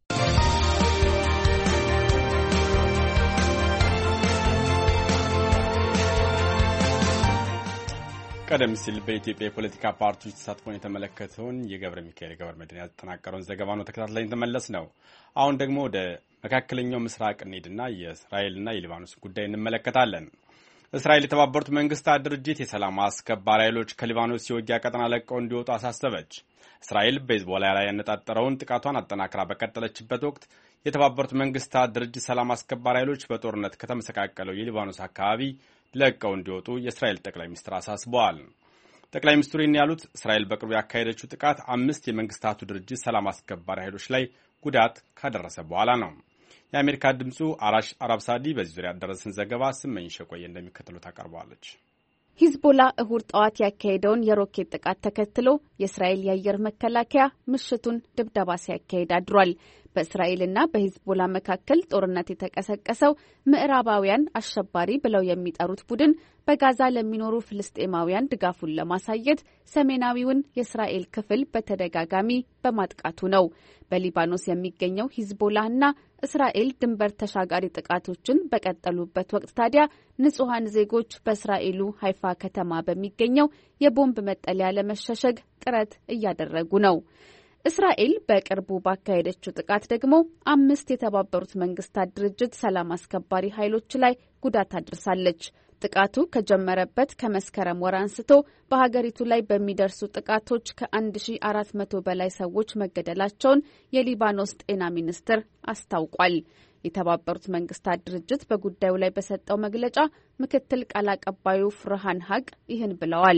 ቀደም ሲል በኢትዮጵያ የፖለቲካ ፓርቲዎች ተሳትፎን የተመለከተውን የገብረ ሚካኤል ገብረ መድህን ያጠናቀረውን ዘገባ ነው ተከታትለን የተመለስ ነው። አሁን ደግሞ ወደ መካከለኛው ምስራቅ እንሂድና የእስራኤልና የሊባኖስ ጉዳይ እንመለከታለን። እስራኤል የተባበሩት መንግስታት ድርጅት የሰላም አስከባሪ ኃይሎች ከሊባኖስ የውጊያ ቀጠና ለቀው እንዲወጡ አሳሰበች። እስራኤል በሂዝቦላ ላይ ያነጣጠረውን ጥቃቷን አጠናክራ በቀጠለችበት ወቅት የተባበሩት መንግስታት ድርጅት ሰላም አስከባሪ ኃይሎች በጦርነት ከተመሰቃቀለው የሊባኖስ አካባቢ ለቀው እንዲወጡ የእስራኤል ጠቅላይ ሚኒስትር አሳስበዋል። ጠቅላይ ሚኒስትሩ ይህን ያሉት እስራኤል በቅርቡ ያካሄደችው ጥቃት 5 የመንግስታቱ ድርጅት ሰላም አስከባሪ ኃይሎች ላይ ጉዳት ካደረሰ በኋላ ነው። የአሜሪካ ድምፁ አራሽ አራብሳዲ በዚህ ዙሪያ ያደረሰን ዘገባ ስመኝሽ ቆየ እንደሚከተሉት ታቀርበዋለች። ሂዝቦላ እሁድ ጠዋት ያካሄደውን የሮኬት ጥቃት ተከትሎ የእስራኤል የአየር መከላከያ ምሽቱን ድብደባ ሲያካሄድ አድሯል። በእስራኤልና በሂዝቦላ መካከል ጦርነት የተቀሰቀሰው ምዕራባውያን አሸባሪ ብለው የሚጠሩት ቡድን በጋዛ ለሚኖሩ ፍልስጤማውያን ድጋፉን ለማሳየት ሰሜናዊውን የእስራኤል ክፍል በተደጋጋሚ በማጥቃቱ ነው። በሊባኖስ የሚገኘው ሂዝቦላና እስራኤል ድንበር ተሻጋሪ ጥቃቶችን በቀጠሉበት ወቅት ታዲያ ንጹሐን ዜጎች በእስራኤሉ ሃይፋ ከተማ በሚገኘው የቦምብ መጠለያ ለመሸሸግ ጥረት እያደረጉ ነው። እስራኤል በቅርቡ ባካሄደችው ጥቃት ደግሞ 5 የተባበሩት መንግስታት ድርጅት ሰላም አስከባሪ ኃይሎች ላይ ጉዳት አድርሳለች። ጥቃቱ ከጀመረበት ከመስከረም ወር አንስቶ በሀገሪቱ ላይ በሚደርሱ ጥቃቶች ከ1400 በላይ ሰዎች መገደላቸውን የሊባኖስ ጤና ሚኒስቴር አስታውቋል። የተባበሩት መንግስታት ድርጅት በጉዳዩ ላይ በሰጠው መግለጫ ምክትል ቃል አቀባዩ ፍርሃን ሀቅ ይህን ብለዋል።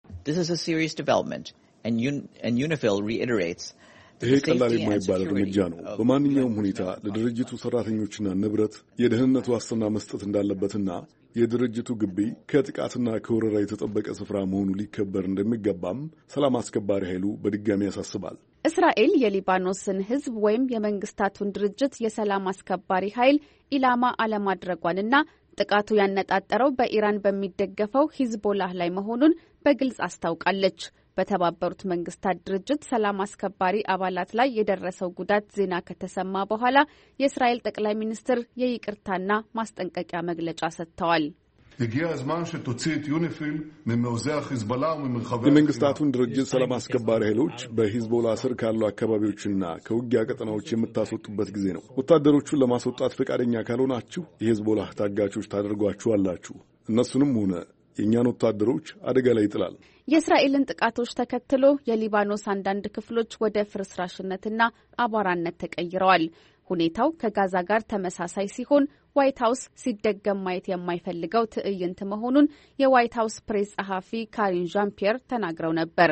ይሄ ቀላል የማይባል እርምጃ ነው። በማንኛውም ሁኔታ ለድርጅቱ ሰራተኞችና ንብረት የደህንነት ዋስትና መስጠት እንዳለበትና የድርጅቱ ግቢ ከጥቃትና ከወረራ የተጠበቀ ስፍራ መሆኑ ሊከበር እንደሚገባም ሰላም አስከባሪ ኃይሉ በድጋሚ ያሳስባል። እስራኤል የሊባኖስን ሕዝብ ወይም የመንግስታቱን ድርጅት የሰላም አስከባሪ ኃይል ኢላማ አለማድረጓንና ጥቃቱ ያነጣጠረው በኢራን በሚደገፈው ሂዝቦላህ ላይ መሆኑን በግልጽ አስታውቃለች። በተባበሩት መንግስታት ድርጅት ሰላም አስከባሪ አባላት ላይ የደረሰው ጉዳት ዜና ከተሰማ በኋላ የእስራኤል ጠቅላይ ሚኒስትር የይቅርታና ማስጠንቀቂያ መግለጫ ሰጥተዋል። የመንግስታቱን ድርጅት ሰላም አስከባሪ ኃይሎች በሂዝቦላ ስር ካሉ አካባቢዎችና ከውጊያ ቀጠናዎች የምታስወጡበት ጊዜ ነው። ወታደሮቹን ለማስወጣት ፈቃደኛ ካልሆናችሁ የሂዝቦላ ታጋቾች ታደርጓችኋላችሁ። እነሱንም ሆነ የእኛን ወታደሮች አደጋ ላይ ይጥላል። የእስራኤልን ጥቃቶች ተከትሎ የሊባኖስ አንዳንድ ክፍሎች ወደ ፍርስራሽነትና አቧራነት ተቀይረዋል። ሁኔታው ከጋዛ ጋር ተመሳሳይ ሲሆን ዋይት ሀውስ ሲደገም ማየት የማይፈልገው ትዕይንት መሆኑን የዋይት ሀውስ ፕሬስ ጸሐፊ ካሪን ዣን ፒየር ተናግረው ነበር።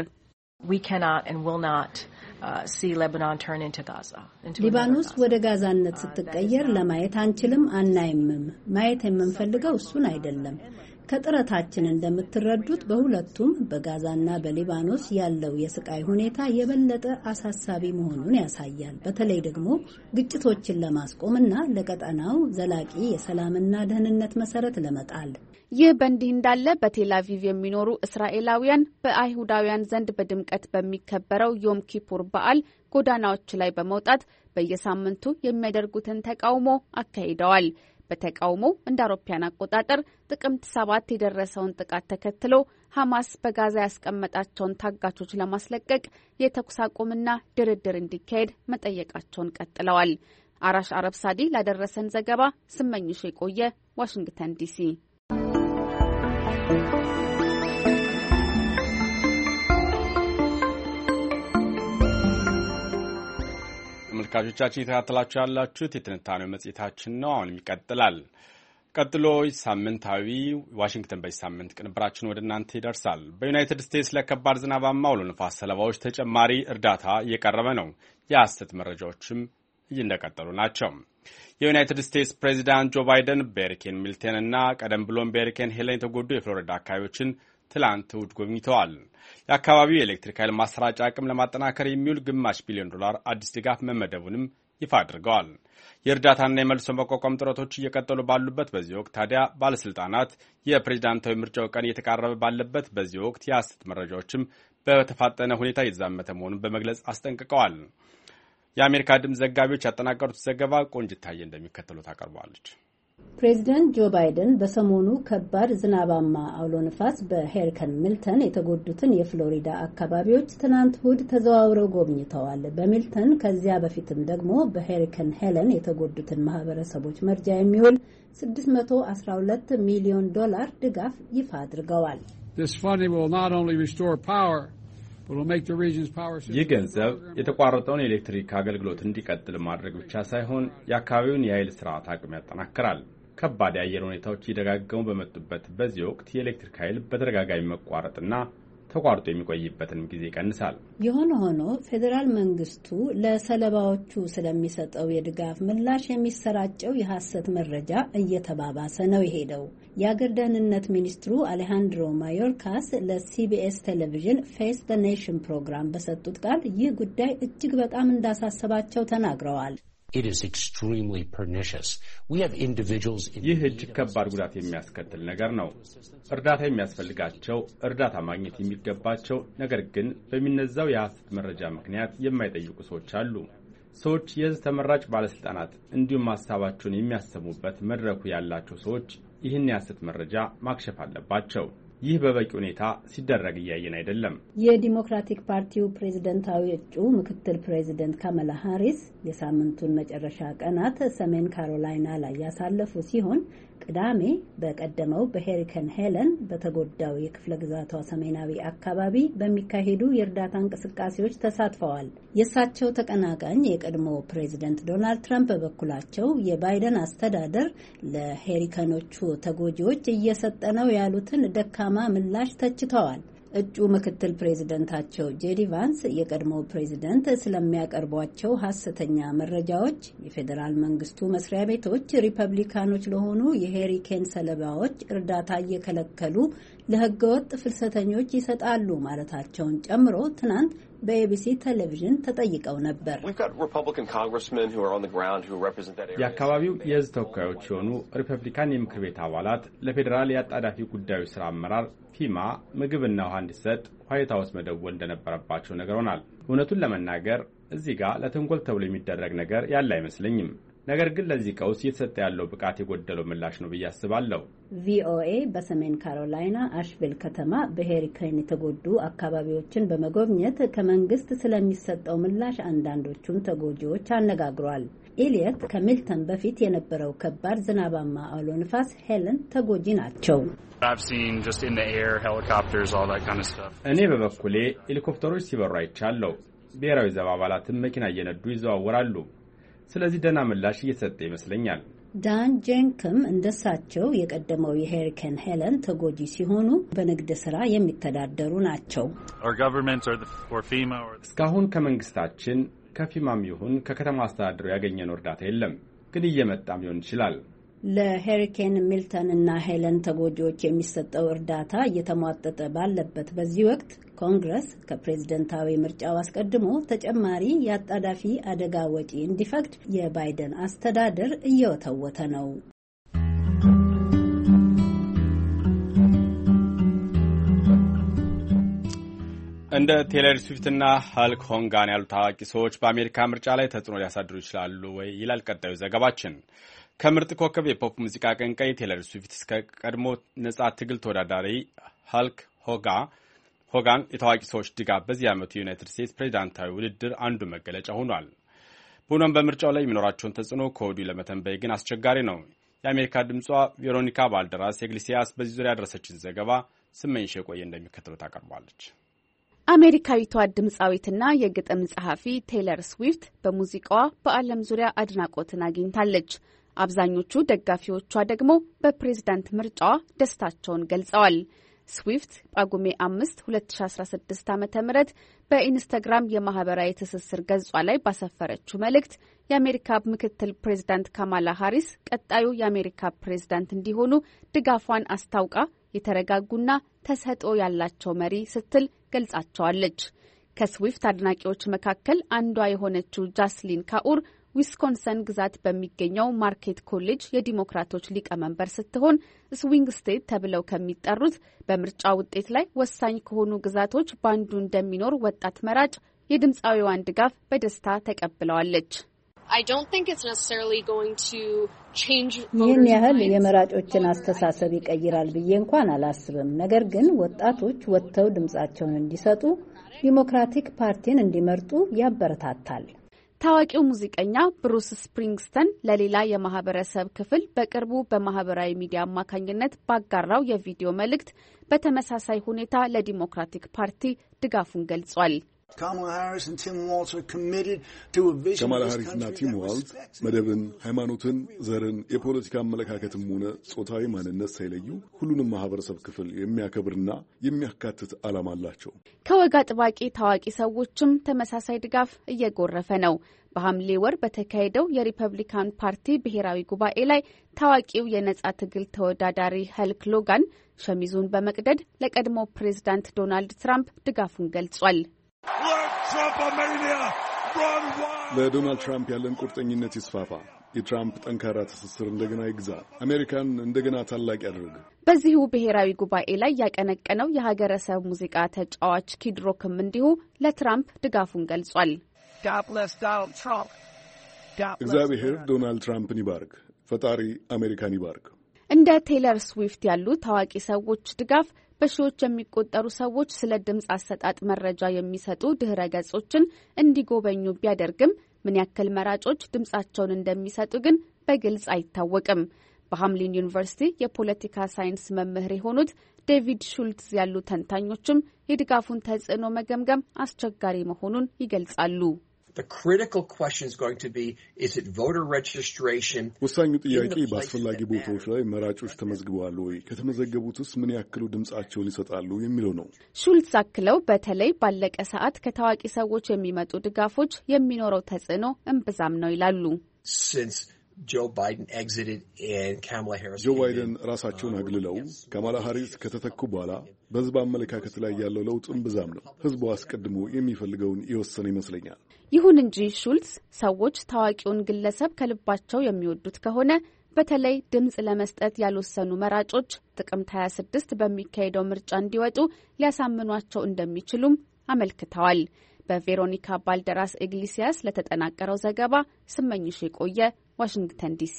ሊባኖስ ወደ ጋዛነት ስትቀየር ለማየት አንችልም፣ አናይምም። ማየት የምንፈልገው እሱን አይደለም። ከጥረታችን እንደምትረዱት በሁለቱም በጋዛና በሊባኖስ ያለው የስቃይ ሁኔታ የበለጠ አሳሳቢ መሆኑን ያሳያል። በተለይ ደግሞ ግጭቶችን ለማስቆምና ለቀጠናው ዘላቂ የሰላምና ደህንነት መሰረት ለመጣል። ይህ በእንዲህ እንዳለ በቴል አቪቭ የሚኖሩ እስራኤላውያን በአይሁዳውያን ዘንድ በድምቀት በሚከበረው ዮም ኪፑር በዓል ጎዳናዎች ላይ በመውጣት በየሳምንቱ የሚያደርጉትን ተቃውሞ አካሂደዋል። በተቃውሞ እንደ አውሮፓውያን አቆጣጠር ጥቅምት 7 የደረሰውን ጥቃት ተከትሎ ሐማስ በጋዛ ያስቀመጣቸውን ታጋቾች ለማስለቀቅ የተኩስ አቁምና ድርድር እንዲካሄድ መጠየቃቸውን ቀጥለዋል። አራሽ አረብ ሳዲ ላደረሰን ዘገባ ስመኝሽ የቆየ ዋሽንግተን ዲሲ። ተመልካቾቻችን የተከታተላችሁ ያላችሁት የትንታኔው መጽሔታችን ነው። አሁንም ይቀጥላል። ቀጥሎ ሳምንታዊ ዋሽንግተን በዚህ ሳምንት ቅንብራችን ወደ እናንተ ይደርሳል። በዩናይትድ ስቴትስ ለከባድ ዝናባማ አውሎ ነፋስ ሰለባዎች ተጨማሪ እርዳታ እየቀረበ ነው። የሐሰት መረጃዎችም እንደቀጠሉ ናቸው። የዩናይትድ ስቴትስ ፕሬዚዳንት ጆ ባይደን በሄሪኬን ሚልተን እና ቀደም ብሎም በሄሪኬን ሄለን የተጎዱ የፍሎሪዳ አካባቢዎችን ትላንት እሁድ ጎብኝተዋል። የአካባቢው የኤሌክትሪክ ኃይል ማሰራጫ አቅም ለማጠናከር የሚውል $500 ቢሊዮን አዲስ ድጋፍ መመደቡንም ይፋ አድርገዋል። የእርዳታና የመልሶ መቋቋም ጥረቶች እየቀጠሉ ባሉበት በዚህ ወቅት ታዲያ ባለስልጣናት የፕሬዚዳንታዊ ምርጫው ቀን እየተቃረበ ባለበት በዚህ ወቅት የሐሰት መረጃዎችም በተፋጠነ ሁኔታ እየተዛመተ መሆኑን በመግለጽ አስጠንቅቀዋል። የአሜሪካ ድምፅ ዘጋቢዎች ያጠናቀሩት ዘገባ ቆንጅታዬ እንደሚከተሉ ታቀርበዋለች። ፕሬዚደንት ጆ ባይደን በሰሞኑ ከባድ ዝናባማ አውሎ ነፋስ በሄሪኬን ሚልተን የተጎዱትን የፍሎሪዳ አካባቢዎች ትናንት እሁድ ተዘዋውረው ጎብኝተዋል። በሚልተን ከዚያ በፊትም ደግሞ በሄሪኬን ሄለን የተጎዱትን ማህበረሰቦች መርጃ የሚውል $612 ሚሊዮን ድጋፍ ይፋ አድርገዋል። ይህ ገንዘብ የተቋረጠውን የኤሌክትሪክ አገልግሎት እንዲቀጥል ማድረግ ብቻ ሳይሆን የአካባቢውን የኃይል ስርዓት አቅም ያጠናክራል። ከባድ የአየር ሁኔታዎች እየደጋገሙ በመጡበት በዚህ ወቅት የኤሌክትሪክ ኃይል በተደጋጋሚ መቋረጥና ተቋርጦ የሚቆይበትንም ጊዜ ይቀንሳል። የሆነ ሆኖ ፌዴራል መንግስቱ ለሰለባዎቹ ስለሚሰጠው የድጋፍ ምላሽ የሚሰራጨው የሐሰት መረጃ እየተባባሰ ነው የሄደው። የአገር ደህንነት ሚኒስትሩ አሌሃንድሮ ማዮርካስ ለሲቢኤስ ቴሌቪዥን ፌስ ዘ ኔሽን ፕሮግራም በሰጡት ቃል ይህ ጉዳይ እጅግ በጣም እንዳሳሰባቸው ተናግረዋል። ይህ እጅግ ከባድ ጉዳት የሚያስከትል ነገር ነው። እርዳታ የሚያስፈልጋቸው፣ እርዳታ ማግኘት የሚገባቸው፣ ነገር ግን በሚነዛው የሐሰት መረጃ ምክንያት የማይጠይቁ ሰዎች አሉ። ሰዎች፣ የሕዝብ ተመራጭ ባለስልጣናት እንዲሁም ሀሳባቸውን የሚያሰሙበት መድረኩ ያላቸው ሰዎች ይህን የሐሰት መረጃ ማክሸፍ አለባቸው። ይህ በበቂ ሁኔታ ሲደረግ እያየን አይደለም። የዲሞክራቲክ ፓርቲው ፕሬዝደንታዊ እጩ ምክትል ፕሬዝደንት ካማላ ሃሪስ የሳምንቱን መጨረሻ ቀናት ሰሜን ካሮላይና ላይ ያሳለፉ ሲሆን ቅዳሜ በቀደመው በሄሪኬን ሄለን በተጎዳው የክፍለ ግዛቷ ሰሜናዊ አካባቢ በሚካሄዱ የእርዳታ እንቅስቃሴዎች ተሳትፈዋል። የእሳቸው ተቀናቃኝ የቀድሞ ፕሬዝደንት ዶናልድ ትራምፕ በበኩላቸው የባይደን አስተዳደር ለሄሪኬኖቹ ተጎጂዎች እየሰጠ ነው ያሉትን ደካማ ምላሽ ተችተዋል። እጩ ምክትል ፕሬዝደንታቸው ጄዲ ቫንስ የቀድሞ ፕሬዝደንት ስለሚያቀርቧቸው ሐሰተኛ መረጃዎች የፌዴራል መንግስቱ መስሪያ ቤቶች ሪፐብሊካኖች ለሆኑ የሄሪኬን ሰለባዎች እርዳታ እየከለከሉ ለህገወጥ ፍልሰተኞች ይሰጣሉ ማለታቸውን ጨምሮ ትናንት በኤቢሲ ቴሌቪዥን ተጠይቀው ነበር። የአካባቢው የህዝብ ተወካዮች የሆኑ ሪፐብሊካን የምክር ቤት አባላት ለፌዴራል የአጣዳፊ ጉዳዮች ስራ አመራር ፊማ ምግብና ውሃ እንዲሰጥ ዋይት ሀውስ መደወል እንደነበረባቸው ነግረውናል። እውነቱን ለመናገር እዚህ ጋር ለተንኮል ተብሎ የሚደረግ ነገር ያለ አይመስለኝም። ነገር ግን ለዚህ ቀውስ እየተሰጠ ያለው ብቃት የጎደለው ምላሽ ነው ብዬ አስባለሁ። ቪኦኤ በሰሜን ካሮላይና አሽቪል ከተማ በሄሪኬን የተጎዱ አካባቢዎችን በመጎብኘት ከመንግስት ስለሚሰጠው ምላሽ አንዳንዶቹን ተጎጂዎች አነጋግሯል። ኤሊየት ከሚልተን በፊት የነበረው ከባድ ዝናባማ አውሎ ንፋስ ሄለን ተጎጂ ናቸው። እኔ በበኩሌ ሄሊኮፕተሮች ሲበሩ አይቻለሁ። ብሔራዊ ዘብ አባላትም መኪና እየነዱ ይዘዋወራሉ። ስለዚህ ደህና ምላሽ እየተሰጠ ይመስለኛል። ዳን ጄንክም እንደሳቸው የቀደመው የሄሪኬን ሄለን ተጎጂ ሲሆኑ በንግድ ስራ የሚተዳደሩ ናቸው። እስካሁን ከመንግስታችን ከፊማም ይሁን ከከተማ አስተዳደሩ ያገኘነው እርዳታ የለም፣ ግን እየመጣም ሊሆን ይችላል። ለሄሪኬን ሚልተን እና ሄለን ተጎጂዎች የሚሰጠው እርዳታ እየተሟጠጠ ባለበት በዚህ ወቅት ኮንግረስ ከፕሬዝደንታዊ ምርጫው አስቀድሞ ተጨማሪ የአጣዳፊ አደጋ ወጪ እንዲፈቅድ የባይደን አስተዳደር እየወተወተ ነው። እንደ ቴይለር ስዊፍትና ሀልክ ሆጋን ያሉ ታዋቂ ሰዎች በአሜሪካ ምርጫ ላይ ተጽዕኖ ሊያሳድሩ ይችላሉ ወይ ይላል ቀጣዩ ዘገባችን። ከምርጥ ኮከብ የፖፕ ሙዚቃ አቀንቃኝ ቴይለር ስዊፍት እስከ ቀድሞ ነጻ ትግል ተወዳዳሪ ሀልክ ሆጋን የታዋቂ ሰዎች ድጋፍ በዚህ ዓመቱ የዩናይትድ ስቴትስ ፕሬዚዳንታዊ ውድድር አንዱ መገለጫ ሆኗል። ሆኖም በምርጫው ላይ የሚኖራቸውን ተጽዕኖ ከወዲሁ ለመተንበይ ግን አስቸጋሪ ነው። የአሜሪካ ድምጿ ቬሮኒካ ባልደራስ ኤግሊሲያስ በዚህ ዙሪያ ያደረሰችን ዘገባ ስመኝሽ የቆየ እንደሚከተለው ታቀርባለች። አሜሪካዊቷ ድምፃዊትና የግጥም ጸሐፊ ቴይለር ስዊፍት በሙዚቃዋ በዓለም ዙሪያ አድናቆትን አግኝታለች። አብዛኞቹ ደጋፊዎቿ ደግሞ በፕሬዝዳንት ምርጫዋ ደስታቸውን ገልጸዋል። ስዊፍት ጳጉሜ 5 2016 ዓ.ም በኢንስታግራም የማህበራዊ ትስስር ገጿ ላይ ባሰፈረችው መልእክት የአሜሪካ ምክትል ፕሬዝዳንት ካማላ ሃሪስ ቀጣዩ የአሜሪካ ፕሬዝዳንት እንዲሆኑ ድጋፏን አስታውቃ የተረጋጉና ተሰጥኦ ያላቸው መሪ ስትል ገልጻቸዋለች። ከስዊፍት አድናቂዎች መካከል አንዷ የሆነችው ጃስሊን ካኡር ዊስኮንሰን ግዛት በሚገኘው ማርኬት ኮሌጅ የዲሞክራቶች ሊቀመንበር ስትሆን ስዊንግ ስቴት ተብለው ከሚጠሩት በምርጫ ውጤት ላይ ወሳኝ ከሆኑ ግዛቶች በአንዱ እንደሚኖር ወጣት መራጭ የድምፃዊዋን ድጋፍ በደስታ ተቀብለዋለች። ይህን ያህል የመራጮችን አስተሳሰብ ይቀይራል ብዬ እንኳን አላስብም። ነገር ግን ወጣቶች ወጥተው ድምጻቸውን እንዲሰጡ፣ ዲሞክራቲክ ፓርቲን እንዲመርጡ ያበረታታል። ታዋቂው ሙዚቀኛ ብሩስ ስፕሪንግስተን ለሌላ የማህበረሰብ ክፍል በቅርቡ በማህበራዊ ሚዲያ አማካኝነት ባጋራው የቪዲዮ መልእክት በተመሳሳይ ሁኔታ ለዲሞክራቲክ ፓርቲ ድጋፉን ገልጿል። ካማላ ሃሪስና ቲም ዋልዝ መደብን፣ ሃይማኖትን፣ ዘርን፣ የፖለቲካ አመለካከትም ሆነ ጾታዊ ማንነት ሳይለዩ ሁሉንም ማህበረሰብ ክፍል የሚያከብርና የሚያካትት ዓላማ አላቸው። ከወግ አጥባቂ ታዋቂ ሰዎችም ተመሳሳይ ድጋፍ እየጎረፈ ነው። በሐምሌ ወር በተካሄደው የሪፐብሊካን ፓርቲ ብሔራዊ ጉባኤ ላይ ታዋቂው የነጻ ትግል ተወዳዳሪ ሀልክ ሆጋን ሸሚዙን በመቅደድ ለቀድሞ ፕሬዝዳንት ዶናልድ ትራምፕ ድጋፉን ገልጿል። ለዶናልድ ትራምፕ ያለን ቁርጠኝነት ይስፋፋ፣ የትራምፕ ጠንካራ ትስስር እንደገና ይግዛ፣ አሜሪካን እንደገና ታላቅ ያድርግ። በዚሁ ብሔራዊ ጉባኤ ላይ ያቀነቀነው የሀገረሰብ ሙዚቃ ተጫዋች ኪድ ሮክም እንዲሁ ለትራምፕ ድጋፉን ገልጿል። እግዚአብሔር ዶናልድ ትራምፕን ይባርክ፣ ፈጣሪ አሜሪካን ይባርክ። እንደ ቴይለር ስዊፍት ያሉ ታዋቂ ሰዎች ድጋፍ በሺዎች የሚቆጠሩ ሰዎች ስለ ድምፅ አሰጣጥ መረጃ የሚሰጡ ድህረ ገጾችን እንዲጎበኙ ቢያደርግም ምን ያክል መራጮች ድምፃቸውን እንደሚሰጡ ግን በግልጽ አይታወቅም። በሃምሊን ዩኒቨርሲቲ የፖለቲካ ሳይንስ መምህር የሆኑት ዴቪድ ሹልትዝ ያሉ ተንታኞችም የድጋፉን ተጽዕኖ መገምገም አስቸጋሪ መሆኑን ይገልጻሉ። ወሳኙ ጥያቄ በአስፈላጊ ቦታዎች ላይ መራጮች ተመዝግበዋል ወይ፣ ከተመዘገቡትስ ምን ያክሉ ድምጻቸውን ይሰጣሉ የሚለው ነው። ሹልትዝ አክለው በተለይ ባለቀ ሰዓት ከታዋቂ ሰዎች የሚመጡ ድጋፎች የሚኖረው ተጽዕኖ እምብዛም ነው ይላሉ። ጆ ባይደን ራሳቸውን አግልለው ካማላ ሃሪስ ከተተኩ በኋላ በሕዝብ አመለካከት ላይ ያለው ለውጥ እምብዛም ነው። ሕዝቡ አስቀድሞ የሚፈልገውን የወሰነ ይመስለኛል። ይሁን እንጂ ሹልትዝ ሰዎች ታዋቂውን ግለሰብ ከልባቸው የሚወዱት ከሆነ በተለይ ድምፅ ለመስጠት ያልወሰኑ መራጮች ጥቅምት 26 በሚካሄደው ምርጫ እንዲወጡ ሊያሳምኗቸው እንደሚችሉም አመልክተዋል። በቬሮኒካ ባልደራስ ኢግሊሲያስ ለተጠናቀረው ዘገባ ስመኝሽ የቆየ ዋሽንግተን ዲሲ።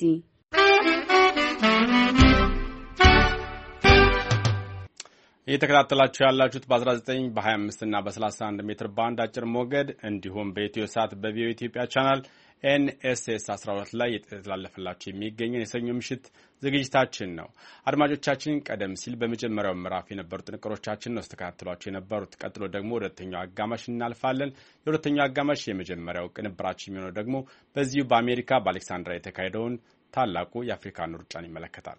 እየተከታተላችሁ ያላችሁት በ19 በ25 እና በ31 ሜትር ባንድ አጭር ሞገድ እንዲሁም በኢትዮ ሳት በቪኦኤ ኢትዮጵያ ቻናል NSS 12 ላይ የተላለፈላችሁ የሚገኘን የሰኞ ምሽት ዝግጅታችን ነው። አድማጮቻችን ቀደም ሲል በመጀመሪያው ምዕራፍ የነበሩ ጥንቅሮቻችን ነው ተከታትሏቸው የነበሩት። ቀጥሎ ደግሞ ሁለተኛው አጋማሽ እናልፋለን። የሁለተኛው አጋማሽ የመጀመሪያው ቅንብራችን የሚሆነው ደግሞ በዚሁ በአሜሪካ በአሌክሳንድሪያ የተካሄደውን ታላቁ የአፍሪካን ሩጫን ይመለከታል።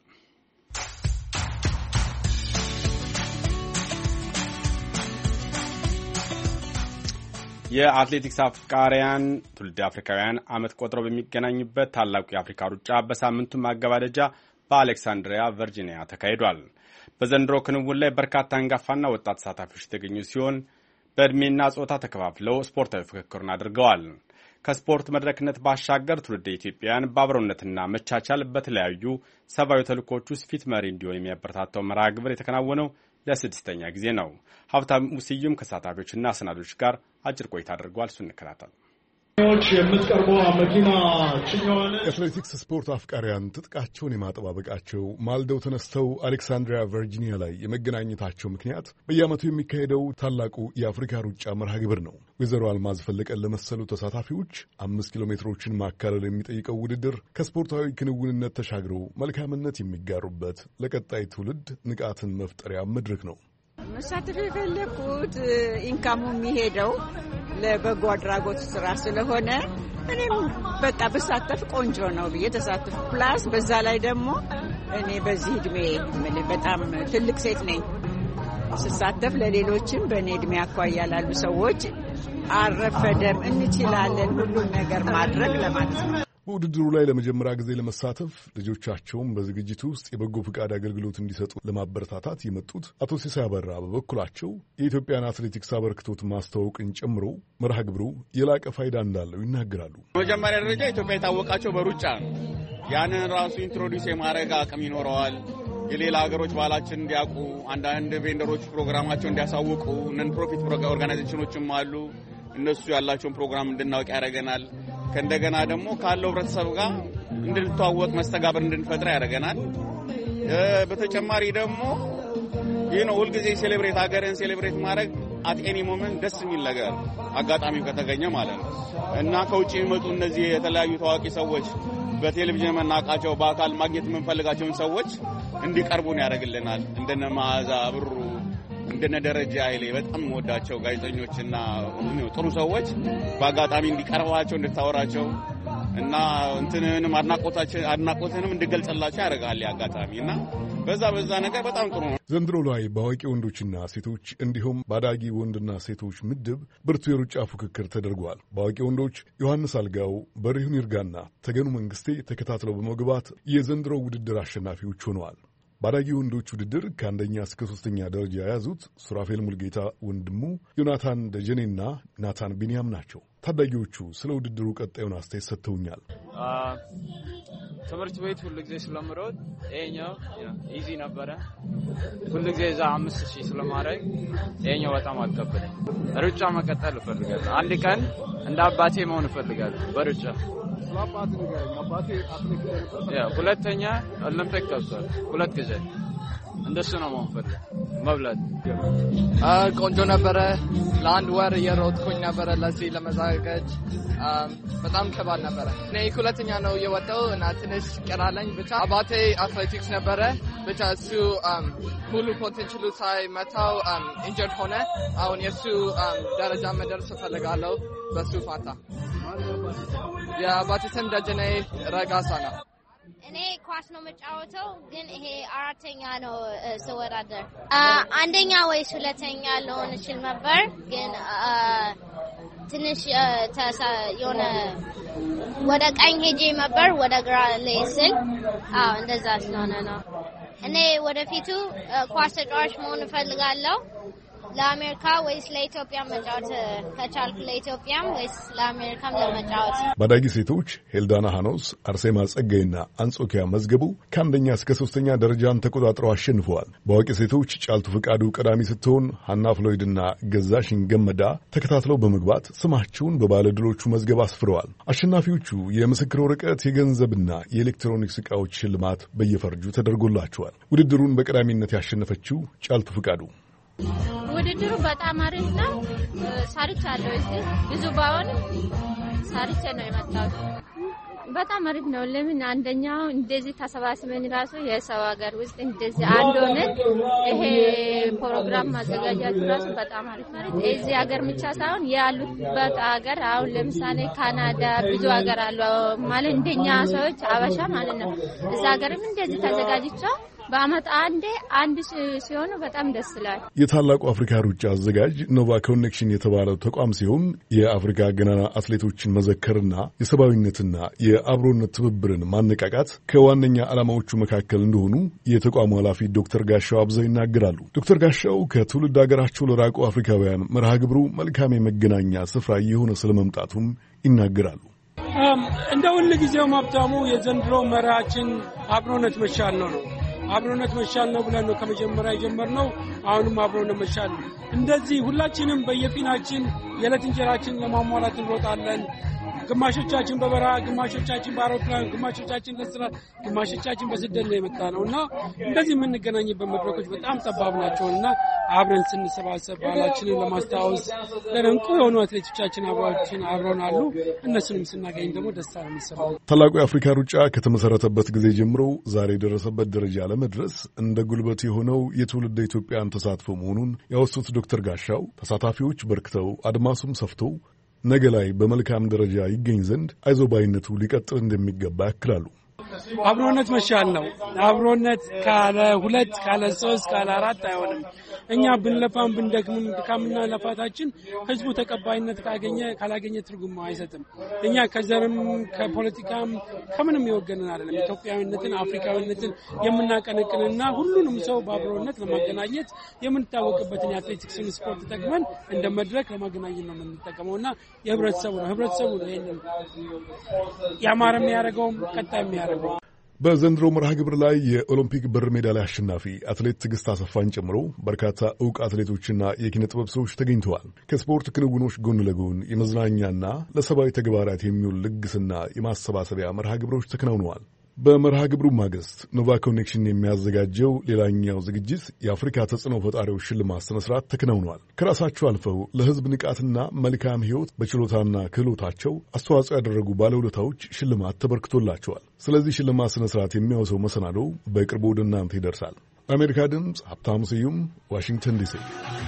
የአትሌቲክስ አፍቃሪያን ትውልደ አፍሪካውያን ዓመት ቆጥረው በሚገናኙበት ታላቁ የአፍሪካ ሩጫ በሳምንቱ ማገባደጃ በአሌክሳንድሪያ ቨርጂኒያ ተካሂዷል። በዘንድሮ ክንውን ላይ በርካታ አንጋፋና ወጣት ተሳታፊዎች የተገኙ ሲሆን በዕድሜና ጾታ ተከፋፍለው ስፖርታዊ ፍክክሩን አድርገዋል። ከስፖርት መድረክነት ባሻገር ትውልደ ኢትዮጵያውያን በአብሮነትና መቻቻል በተለያዩ ሰብአዊ ተልእኮች ውስጥ ፊት መሪ እንዲሆን የሚያበረታታው መርሃ ግብር የተከናወነው ለስድስተኛ ጊዜ ነው። ሀብታሙ ስዩም ከተሳታፊዎችና አሰናዶች ጋር አጭር ቆይታ አድርጓል። እሱን እንከታተል። የአትሌቲክስ ስፖርት አፍቃሪያን ትጥቃቸውን የማጠባበቃቸው ማልደው ተነስተው አሌክሳንድሪያ ቨርጂኒያ ላይ የመገናኘታቸው ምክንያት በየዓመቱ የሚካሄደው ታላቁ የአፍሪካ ሩጫ መርሃ ግብር ነው። ወይዘሮ አልማዝ ፈለቀን ለመሰሉ ተሳታፊዎች 5 ኪሎ ሜትሮችን ማካለል የሚጠይቀው ውድድር ከስፖርታዊ ክንውንነት ተሻግረው መልካምነት የሚጋሩበት ለቀጣይ ትውልድ ንቃትን መፍጠሪያ መድረክ ነው። መሳተፍ የፈለኩት ኢንካሙ የሚሄደው ለበጎ አድራጎት ስራ ስለሆነ እኔም በቃ በሳተፍ ቆንጆ ነው ብዬ ተሳተፍ። ፕላስ በዛ ላይ ደግሞ እኔ በዚህ እድሜ በጣም ትልቅ ሴት ነኝ። ስሳተፍ ለሌሎችም በእኔ እድሜ አኳያ ላሉ ሰዎች አረፈደም እንችላለን ሁሉን ነገር ማድረግ ለማለት ነው። በውድድሩ ላይ ለመጀመሪያ ጊዜ ለመሳተፍ ልጆቻቸውን በዝግጅቱ ውስጥ የበጎ ፍቃድ አገልግሎት እንዲሰጡ ለማበረታታት የመጡት አቶ ሲሳይ አበራ በበኩላቸው የኢትዮጵያን አትሌቲክስ አበርክቶት ማስተዋወቅን ጨምሮ መርሃ ግብሩ የላቀ ፋይዳ እንዳለው ይናገራሉ። በመጀመሪያ ደረጃ ኢትዮጵያ የታወቃቸው በሩጫ ነው። ያንን ራሱ ኢንትሮዲውስ የማድረግ አቅም ይኖረዋል። የሌላ ሀገሮች ባህላችን እንዲያውቁ፣ አንዳንድ ቬንደሮች ፕሮግራማቸው እንዲያሳውቁ፣ ነን ፕሮፊት ኦርጋናይዜሽኖችም አሉ። እነሱ ያላቸውን ፕሮግራም እንድናውቅ ያደርገናል። ከእንደገና ደግሞ ካለው ህብረተሰብ ጋር እንድንተዋወቅ መስተጋብር እንድንፈጥር ያደርገናል። በተጨማሪ ደግሞ ይህ ነው ሁልጊዜ ሴሌብሬት ሀገርን ሴሌብሬት ማድረግ አት ኤኒ ሞመንት ደስ የሚል ነገር አጋጣሚው ከተገኘ ማለት ነው እና ከውጭ የሚመጡ እነዚህ የተለያዩ ታዋቂ ሰዎች በቴሌቪዥን የምናውቃቸው በአካል ማግኘት የምንፈልጋቸውን ሰዎች እንዲቀርቡን ያደርግልናል። እንደነ መዓዛ ብሩ፣ እንደነ ደረጃ ኃይሌ በጣም ወዳቸው ጋዜጠኞችና ጥሩ ሰዎች በአጋጣሚ እንዲቀርባቸው እንድታወራቸው እና እንትንንም አድናቆትንም እንድገልጽላቸው ያደርጋል አጋጣሚ እና በዛ ነገር በጣም ጥሩ ነው። ዘንድሮ ላይ በአዋቂ ወንዶችና ሴቶች እንዲሁም በአዳጊ ወንድና ሴቶች ምድብ ብርቱ የሩጫ ፉክክር ተደርጓል። በአዋቂ ወንዶች ዮሐንስ አልጋው፣ በሪሁን ይርጋና ተገኑ መንግስቴ ተከታትለው በመግባት የዘንድሮ ውድድር አሸናፊዎች ሆነዋል። በአዳጊ ወንዶች ውድድር ከአንደኛ እስከ 3ኛ ደረጃ የያዙት ሱራፌል ሙልጌታ ወንድሙ፣ ዮናታን ደጀኔና ናታን ቢንያም ናቸው። ታዳጊዎቹ ስለ ውድድሩ ቀጣዩን አስተያየት ሰጥተውኛል። ትምህርት ቤት ሁሉ ጊዜ ስለምሮጥ ይሄኛው ኢዚ ነበረ። ሁሉ ጊዜ እዛ 5000 ስለማድረግ ይሄኛው በጣም አልከበደኝ። ሩጫ መቀጠል እፈልጋለሁ። አንድ ቀን እንደ አባቴ መሆን እፈልጋለሁ በሩጫ። ሁለተኛ ኦሎምፒክ ገብቷል 2 ጊዜ። እንደሱ ነው መሆን መብላት። ቆንጆ ነበረ። ለአንድ ወር እየሮጥኩኝ ነበረ ለዚህ ለመዘጋጀት። በጣም ከባድ ነበረ። እኔ ሁለተኛ ነው የወጣው እና ትንሽ ቀራለኝ። ብቻ አባቴ አትሌቲክስ ነበረ። ብቻ እሱ ሁሉ ፖቴንሻሉ ሳይመታው ኢንጀርድ ሆነ። አሁን የሱ ደረጃ መድረስ እፈልጋለሁ በሱ ፋንታ። የአባቴ ስም ደጀኔ ረጋሳ ነው። እኔ ኳስ ነው መጫወተው፣ ግን ይሄ 4ኛ ነው ስወዳደር። አንደኛ ወይስ ሁለተኛ ልሆን እችል ነበር፣ ግን ትንሽ የሆነ ወደ ቀኝ ሄጄ ነበር ወደ ግራ ላይ ስል እንደዛ ስለሆነ ነው። እኔ ወደፊቱ ኳስ ተጫዋች መሆን እፈልጋለሁ። ለአሜሪካ ወይስ ለኢትዮጵያ መጫወት ከቻልኩ ለኢትዮጵያም ወይስ ለአሜሪካም ለመጫወት። ባዳጊ ሴቶች ሄልዳና ሃኖስ፣ አርሴማ ጸጋይና አንጾኪያ መዝገቡ ከአንደኛ እስከ 3ኛ ደረጃን ተቆጣጥረው አሸንፈዋል። በአዋቂ ሴቶች ጫልቱ ፍቃዱ ቀዳሚ ስትሆን ሃና ፍሎይድና ገዛሽን ገመዳ ተከታትለው በመግባት ስማቸውን በባለድሎቹ መዝገብ አስፍረዋል። አሸናፊዎቹ የምስክር ወረቀት፣ የገንዘብና የኤሌክትሮኒክስ ዕቃዎች ሽልማት በየፈርጁ ተደርጎላቸዋል። ውድድሩን በቀዳሚነት ያሸነፈችው ጫልቱ ፍቃዱ ውድድሩ በጣም አሪፍ ነው። ሰርቻለሁ። እዚህ ብዙ ባይሆንም ሰርቼ ነው የመጣሁት። በጣም አሪፍ ነው። ለምን አንደኛው እንደዚህ ተሰባስበን ራሱ የሰው ሀገር ውስጥ እንደዚህ አንድ ሆነን ይሄ ፕሮግራም ማዘጋጃቱ ራሱ በጣም አሪፍ ነው። እዚህ ሀገር ብቻ ሳይሆን ያሉበት ሀገር አሁን ለምሳሌ ካናዳ ብዙ ሀገር አሉ ማለት እንደኛ ሰዎች አበሻ ማለት ነው። እዛ ሀገርም እንደዚህ ተዘጋጅቻው በአመት አንድ ሲሆኑ በጣም ደስ ይላል። የታላቁ አፍሪካ ሩጫ አዘጋጅ ኖቫ ኮኔክሽን የተባለው ተቋም ሲሆን የአፍሪካ ገናና አትሌቶችን መዘከርና የሰብአዊነትና የአብሮነት ትብብርን ማነቃቃት ከዋነኛ ዓላማዎቹ መካከል እንደሆኑ የተቋሙ ኃላፊ ዶክተር ጋሻው አብዘው ይናገራሉ። ዶክተር ጋሻው ከትውልድ ሀገራቸው ለራቁ አፍሪካውያን መርሃ ግብሩ መልካም የመገናኛ ስፍራ እየሆነ ስለመምጣቱም ይናገራሉ። እንደ ሁል ጊዜው ሀብታሙ የዘንድሮ መርሃችን አብሮነት መቻል ነው። አብሮነት መቻል ነው ብለን ነው ከመጀመሪያ የጀመርነው። አሁንም አብሮነት መቻል ነው። እንደዚህ ሁላችንም በየፊናችን የዕለት እንጀራችን ለማሟላት እንሮጣለን። ግማሾቻችን በበረሃ፣ ግማሾቻችን በአውሮፕላን፣ ግማሾቻችን ለስራ፣ ግማሾቻችን በስደት ነው የመጣ ነው እና እንደዚህ የምንገናኝበት መድረኮች በጣም ጠባብ ናቸውና አብረን ስንሰባሰብ ባህላችንን ለማስታወስ ለንቁ የሆኑ አትሌቶቻችን አብረውን አሉ። እነሱንም ስናገኝ ደግሞ ደስታ ነው የሚሰማው። ታላቁ የአፍሪካ ሩጫ ከተመሰረተበት ጊዜ ጀምሮ ዛሬ የደረሰበት ደረጃ ለመድረስ እንደ ጉልበት የሆነው የትውልደ ኢትዮጵያን ተሳትፎ መሆኑን ያወሱት ዶክተር ጋሻው ተሳታፊዎች በርክተው አድማሱም ሰፍተው ነገ ላይ በመልካም ደረጃ ይገኝ ዘንድ አይዞባይነቱ ሊቀጥል እንደሚገባ ያክላሉ። አብሮነት መቻል ነው። አብሮነት ካለ 2 ካለ 3 ካለ 4 አይሆንም። እኛ ብንለፋም ብንደክምም ድካምና ለፋታችን ህዝቡ ተቀባይነት ካላገኘ ትርጉም አይሰጥም። እኛ ከዘርም ከፖለቲካም ከምንም ይወገነን አይደለም። ኢትዮጵያዊነትን አፍሪካዊነትን የምናቀነቅንና ሁሉንም ሰው በአብሮነት ለማገናኘት የምንታወቅበትን የአትሌቲክስን ስፖርት ተጠቅመን እንደ መድረክ ለማገናኘት ነው የምንጠቀመውና የህብረተሰቡ ነው ይሄንን ያማረ የሚያደርገውም ቀጣይ የሚያደርገው። በዘንድሮ መርሃ ግብር ላይ የኦሎምፒክ ብር ሜዳሊያ አሸናፊ አትሌት ትዕግስት አሰፋን ጨምሮ በርካታ ዕውቅ አትሌቶችና የኪነ ጥበብ ሰዎች ተገኝተዋል። ከስፖርት ክንውኖች ጎን ለጎን የመዝናኛና ለሰብአዊ ተግባራት የሚውል ልግስና የማሰባሰቢያ መርሃ ግብሮች ተከናውነዋል። በመርሃ ግብሩ ማግስት ኖቫ ኮኔክሽን የሚያዘጋጀው ሌላኛው ዝግጅት የአፍሪካ ተጽዕኖ ፈጣሪዎች ሽልማት ስነ ስርዓት ተከናውኗል። ከራሳቸው አልፈው ለሕዝብ ንቃትና መልካም ሕይወት በችሎታና ክህሎታቸው አስተዋጽኦ ያደረጉ ባለውለታዎች ሽልማት ተበርክቶላቸዋል። ስለዚህ ሽልማት ስነ ስርዓት የሚያወሰው መሰናዶ በቅርቡ ወደ እናንተ ይደርሳል። ለአሜሪካ ድምፅ ሀብታሙ ስዩም ዋሽንግተን ዲሲ።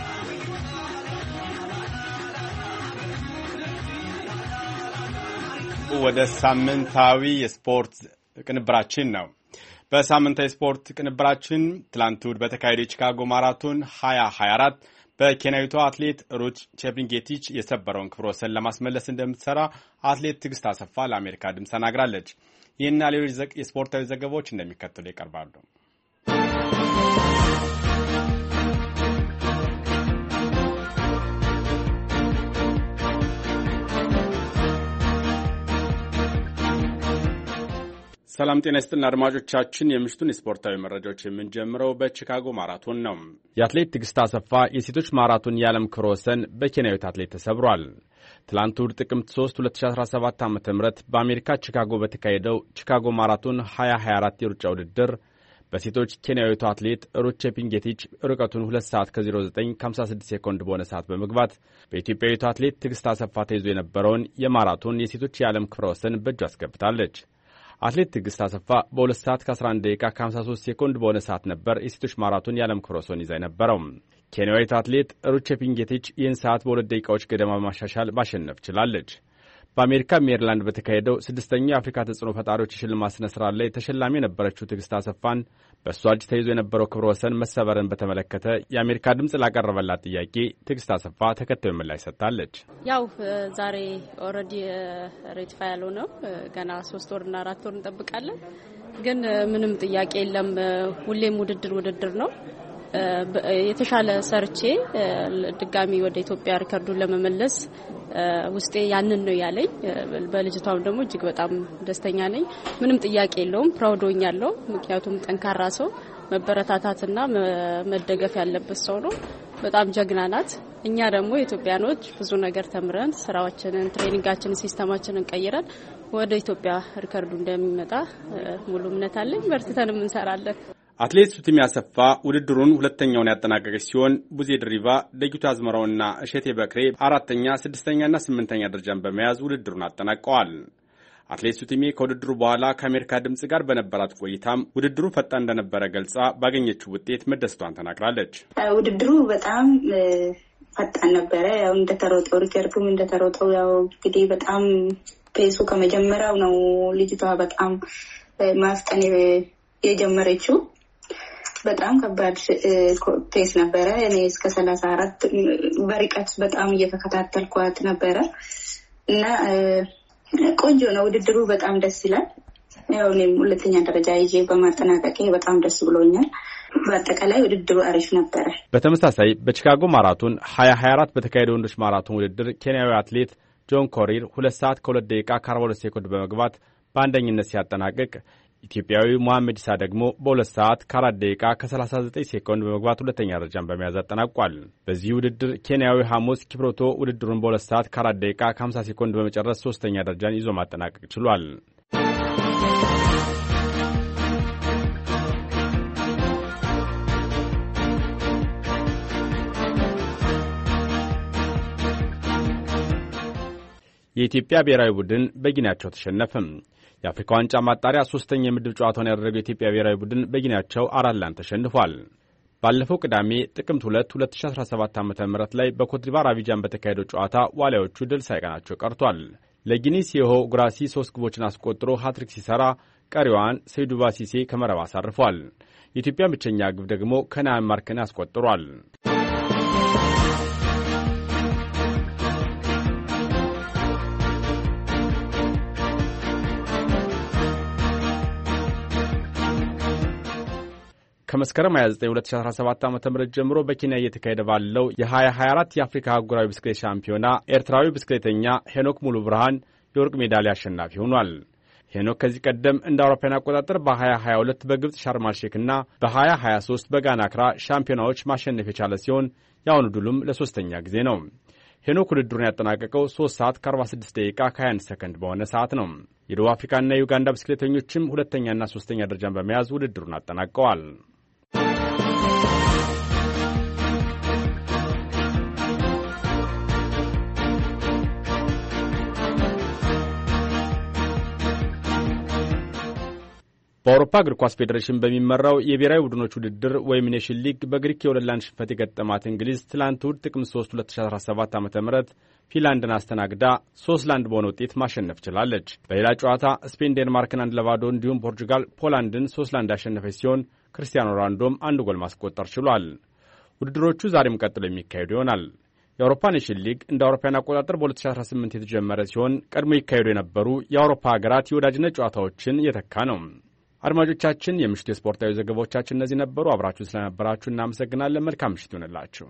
ወደ ሳምንታዊ የስፖርት ቅንብራችን ነው። በሳምንታዊ ስፖርት ቅንብራችን ትላንት እሑድ በተካሄደው የቺካጎ ማራቶን 2024 በኬንያዊቷ አትሌት ሩት ቼፕንጌቲች የሰበረውን ክብረ ወሰን ለማስመለስ እንደምትሰራ አትሌት ትዕግስት አሰፋ ለአሜሪካ ድምፅ ተናግራለች። ይህና ሌሎች የስፖርታዊ ዘገባዎች እንደሚከተሉ ይቀርባሉ። ሰላም ጤና ይስጥልና አድማጮቻችን፣ የምሽቱን የስፖርታዊ መረጃዎች የምንጀምረው በቺካጎ ማራቶን ነው። የአትሌት ትዕግስት አሰፋ የሴቶች ማራቶን የዓለም ክብረ ወሰን በኬንያዊት አትሌት ተሰብሯል። ትላንት እሑድ ጥቅምት 3 2017 ዓ.ም በአሜሪካ ቺካጎ በተካሄደው ቺካጎ ማራቶን 2024 የሩጫ ውድድር በሴቶች ኬንያዊቷ አትሌት ሩት ቼፕንጌቲች ርቀቱን 2 ሰዓት ከ09 56 ሴኮንድ በሆነ ሰዓት በመግባት በኢትዮጵያዊቷ አትሌት ትዕግስት አሰፋ ተይዞ የነበረውን የማራቶን የሴቶች የዓለም ክብረ ወሰን በእጁ አስገብታለች። አትሌት ትዕግስት አሰፋ በ2 ሰዓት ከ11 ደቂቃ ከ53 ሴኮንድ በሆነ ሰዓት ነበር የሴቶች ማራቶን የዓለም ክብረ ወሰን ይዛ የነበረው። ኬንያዊት አትሌት ሩት ቼፕንጌቲች ይህን ሰዓት በ2 ደቂቃዎች ገደማ በማሻሻል ማሸነፍ ችላለች። በአሜሪካ ሜሪላንድ በተካሄደው 6ኛው የአፍሪካ ተጽዕኖ ፈጣሪዎች የሽልማት ስነ ስርዓት ላይ ተሸላሚ የነበረችው ትዕግስት አሰፋን በእሷ እጅ ተይዞ የነበረው ክብረ ወሰን መሰበርን በተመለከተ የአሜሪካ ድምፅ ላቀረበላት ጥያቄ ትዕግስት አሰፋ ተከታዩ ምላሽ ሰጥታለች። ያው ዛሬ ኦልሬዲ ሬቲፋይ ያለው ነው። ገና 3 ወርና 4 ወር እንጠብቃለን። ግን ምንም ጥያቄ የለም። ሁሌም ውድድር ነው። የተሻለ ሰርቼ ድጋሚ ወደ ኢትዮጵያ ሪከርዱን ለመመለስ ውስጤ ያንን ነው ያለኝ። በልጅቷም ደግሞ እጅግ በጣም ደስተኛ ነኝ። ምንም ጥያቄ የለውም። ፕራውድ ሆኛለሁ። ምክንያቱም ጠንካራ ሰው መበረታታትና መደገፍ ያለበት ሰው ነው። በጣም ጀግና ናት። እኛ ደግሞ ኢትዮጵያኖች ብዙ ነገር ተምረን ስራዎችንን፣ ትሬኒንጋችንን፣ ሲስተማችንን ቀይረን ወደ ኢትዮጵያ ሪከርዱ እንደሚመጣ ሙሉ እምነት አለኝ። በርትተንም እንሰራለን። አትሌት ሱትሚ አሰፋ ውድድሩን ሁለተኛውን ያጠናቀቀች ሲሆን ቡዜ ድሪባ፣ ደጊቱ አዝመራውና እሸቴ በክሬ 4ኛ፣ 6ኛና 8ኛ ደረጃን በመያዝ ውድድሩን አጠናቀዋል። አትሌት ሱትሚ ከውድድሩ በኋላ ከአሜሪካ ድምጽ ጋር በነበራት ቆይታም ውድድሩ ፈጣን እንደነበረ ገልጻ ባገኘችው ውጤት መደሰቷን ተናግራለች። ውድድሩ በጣም ፈጣን ነበረ። ያው እንደተሮጠው ሪከርዱም እንደተሮጠው ያው እንግዲህ በጣም ፔሱ ከመጀመሪያው ነው ልጅቷ በጣም ማፍጠን የጀመረችው። በጣም ከባድ ፔስ ነበረ። እኔ እስከ 34 በርቀት በጣም እየተከታተልኳት ነበረ እና ቆንጆ ነው ውድድሩ። በጣም ደስ ይላል። ያው እኔም ሁለተኛ ደረጃ ይዤ በማጠናቀቄ በጣም ደስ ብሎኛል። በአጠቃላይ ውድድሩ አሪፍ ነበረ። በተመሳሳይ በቺካጎ ማራቶን 2024 በተካሄደው ወንዶች ማራቶን ውድድር ኬንያዊ አትሌት ጆን ኮሪር 2 ሰዓት ከ2 ደቂቃ ከ42 ሴኮንድ በመግባት በአንደኝነት ሲያጠናቅቅ ኢትዮጵያዊ መሐመድ ኢሳ ደግሞ በ2 ሰዓት ከ4 ደቂቃ ከ39 ሴኮንድ በመግባት ሁለተኛ ደረጃን በመያዝ አጠናቋል። በዚህ ውድድር ኬንያዊ ሐሞስ ኪፕሮቶ ውድድሩን በ2 ሰዓት ከ4 ደቂቃ ከ50 ሴኮንድ በመጨረስ ሶስተኛ ደረጃን ይዞ ማጠናቀቅ ችሏል። የኢትዮጵያ ብሔራዊ ቡድን በጊኒያቸው ተሸነፈም። የአፍሪካ ዋንጫ ማጣሪያ 3ኛ የምድብ ጨዋታውን ያደረገው የኢትዮጵያ ብሔራዊ ቡድን በጊኒያቸው 4-1 ተሸንፏል። ባለፈው ቅዳሜ ጥቅምት 2 2017 ዓ.ም ላይ በኮትዲቫር አቢጃን በተካሄደው ጨዋታ ዋሊያዎቹ ድል ሳይቀናቸው ቀርቷል። ለጊኒ ሲሆ ጉራሲ 3 ግቦችን አስቆጥሮ ሃትሪክ ሲሰራ ቀሪዋን ሰይዱባ ሲሴ ከመረብ አሳርፏል። የኢትዮጵያ ብቸኛ ግብ ደግሞ ከነአን ማርክን አስቆጥሯል። ከመስከረም 29 2017 ዓ.ም ጀምሮ በኬንያ እየተካሄደ ባለው የ2024 የአፍሪካ አህጉራዊ ብስክሌት ሻምፒዮና ኤርትራዊ ብስክሌተኛ ሄኖክ ሙሉ ብርሃን የወርቅ ሜዳሊያ አሸናፊ ሆኗል። ሄኖክ ከዚህ ቀደም እንደ አውሮፓውያን አቆጣጠር በ2022 በግብጽ ሻርም አል-ሼክና በ2023 በጋና አክራ ሻምፒዮናዎች ማሸነፍ የቻለ ሲሆን የአሁኑ ድሉም ለሶስተኛ ጊዜ ነው። ሄኖክ ውድድሩን ያጠናቀቀው 3 ሰዓት ከ46 ደቂቃ ከ21 ሰከንድ በሆነ ሰዓት ነው። የደቡብ አፍሪካና የዩጋንዳ ብስክሌተኞችም ሁለተኛና ሶስተኛ ደረጃን በመያዝ ውድድሩን አጠናቀዋል። በአውሮፓ እግር ኳስ ፌዴሬሽን በሚመራው የብሔራዊ ቡድኖች ውድድር ወይም ኔሽን ሊግ በግሪክ የ2-1 ሽንፈት የገጠማት እንግሊዝ ትላንት እሁድ ጥቅምት 3 2017 ዓ.ም ፊንላንድን አስተናግዳ 3-1 በሆነ ውጤት ማሸነፍ ችላለች። በሌላ ጨዋታ ስፔን ዴንማርክን 1-0 እንዲሁም ፖርቹጋል ፖላንድን 3-1 ያሸነፈች ሲሆን ክርስቲያኖ ሮናልዶም 1 ጎል ማስቆጠር ችሏል። ውድድሮቹ ዛሬም ቀጥሎ የሚካሄዱ ይሆናል። የአውሮፓ ኔሽን ሊግ እንደ አውሮፓውያን አቆጣጠር በ2018 የተጀመረ ሲሆን ቀድሞ ይካሄዱ የነበሩ የአውሮፓ ሀገራት የወዳጅነት ጨዋታዎችን እየተካ ነው። አድማጮቻችን፣ የምሽቱ የስፖርታዊ ዘገባዎቻችን እነዚህ ነበሩ። አብራችሁ ስለነበራችሁ እናመሰግናለን። መልካም ምሽት ይሁንላችሁ።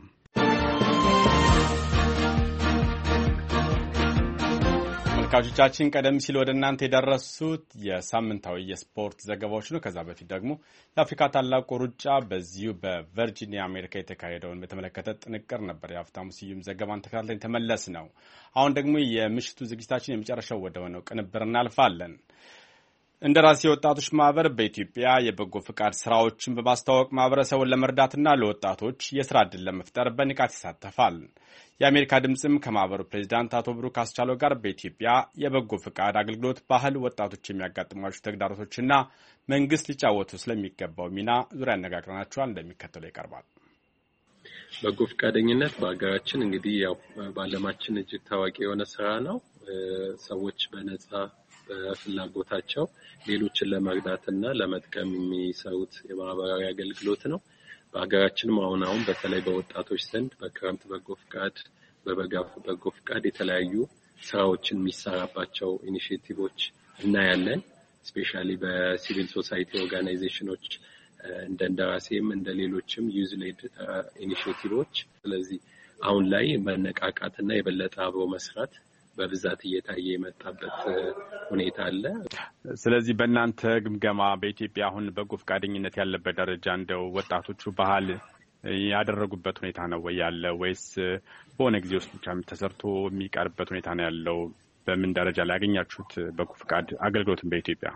ተመልካቾቻችን፣ ቀደም ሲል ወደ እናንተ የደረሱት የሳምንታዊ የስፖርት ዘገባዎች ነው። ከዛ በፊት ደግሞ የአፍሪካ ታላቁ ሩጫ በዚሁ በቨርጂኒያ አሜሪካ የተካሄደውን በተመለከተ ጥንቅር ነበር። የሀብታሙ ስዩም ዘገባን ተከታትለን ተመለስ ነው። አሁን ደግሞ የምሽቱ ዝግጅታችን የመጨረሻው ወደ ሆነው ቅንብር እናልፋለን። እንደራሴ ወጣቶች ማህበር በኢትዮጵያ የበጎ ፍቃድ ስራዎችን በማስተዋወቅ ማህበረሰቡን ለመርዳትና ለወጣቶች የስራ ዕድል ለመፍጠር በንቃት ይሳተፋል። የአሜሪካ ድምፅም ከማህበሩ ፕሬዚዳንት አቶ ብሩክ አስቻለው ጋር በኢትዮጵያ የበጎ ፍቃድ አገልግሎት ባህል ወጣቶች የሚያጋጥሟቸው ተግዳሮቶችና መንግስት ሊጫወቱ ስለሚገባው ሚና ዙሪያ ያነጋግረናቸዋል። እንደሚከተለው ይቀርባል። በጎ ፍቃደኝነት በሀገራችን እንግዲህ ያው በዓለማችን እጅግ ታዋቂ የሆነ ስራ ነው። ሰዎች በነጻ በፍላጎታቸው ሌሎችን ለመርዳትና ለመጥቀም የሚሰሩት የማህበራዊ አገልግሎት ነው። በሀገራችንም አሁን በተለይ በወጣቶች ዘንድ በክረምት በጎ ፍቃድ፣ በበጋ በጎ ፍቃድ የተለያዩ ስራዎችን የሚሰራባቸው ኢኒሼቲቮች እናያለን። ስፔሻሊ በሲቪል ሶሳይቲ ኦርጋናይዜሽኖች እንደ እንደራሴም እንደ ሌሎችም ዩዝ ሌድ ኢኒሺዬቲቮች። ስለዚህ አሁን ላይ መነቃቃትና የበለጠ አብሮ መስራት በብዛት እየታየ የመጣበት ሁኔታ አለ። ስለዚህ በእናንተ ግምገማ በኢትዮጵያ አሁን በጎ ፈቃደኝነት ያለበት ደረጃ እንደው ወጣቶቹ ባህል ያደረጉበት ሁኔታ ነው ወይ ያለ ወይስ በሆነ ጊዜ ውስጥ ብቻ ተሰርቶ የሚቀርበት ሁኔታ ነው ያለው? በምን ደረጃ ላይ ያገኛችሁት በጎ ፈቃድ አገልግሎትን በኢትዮጵያ?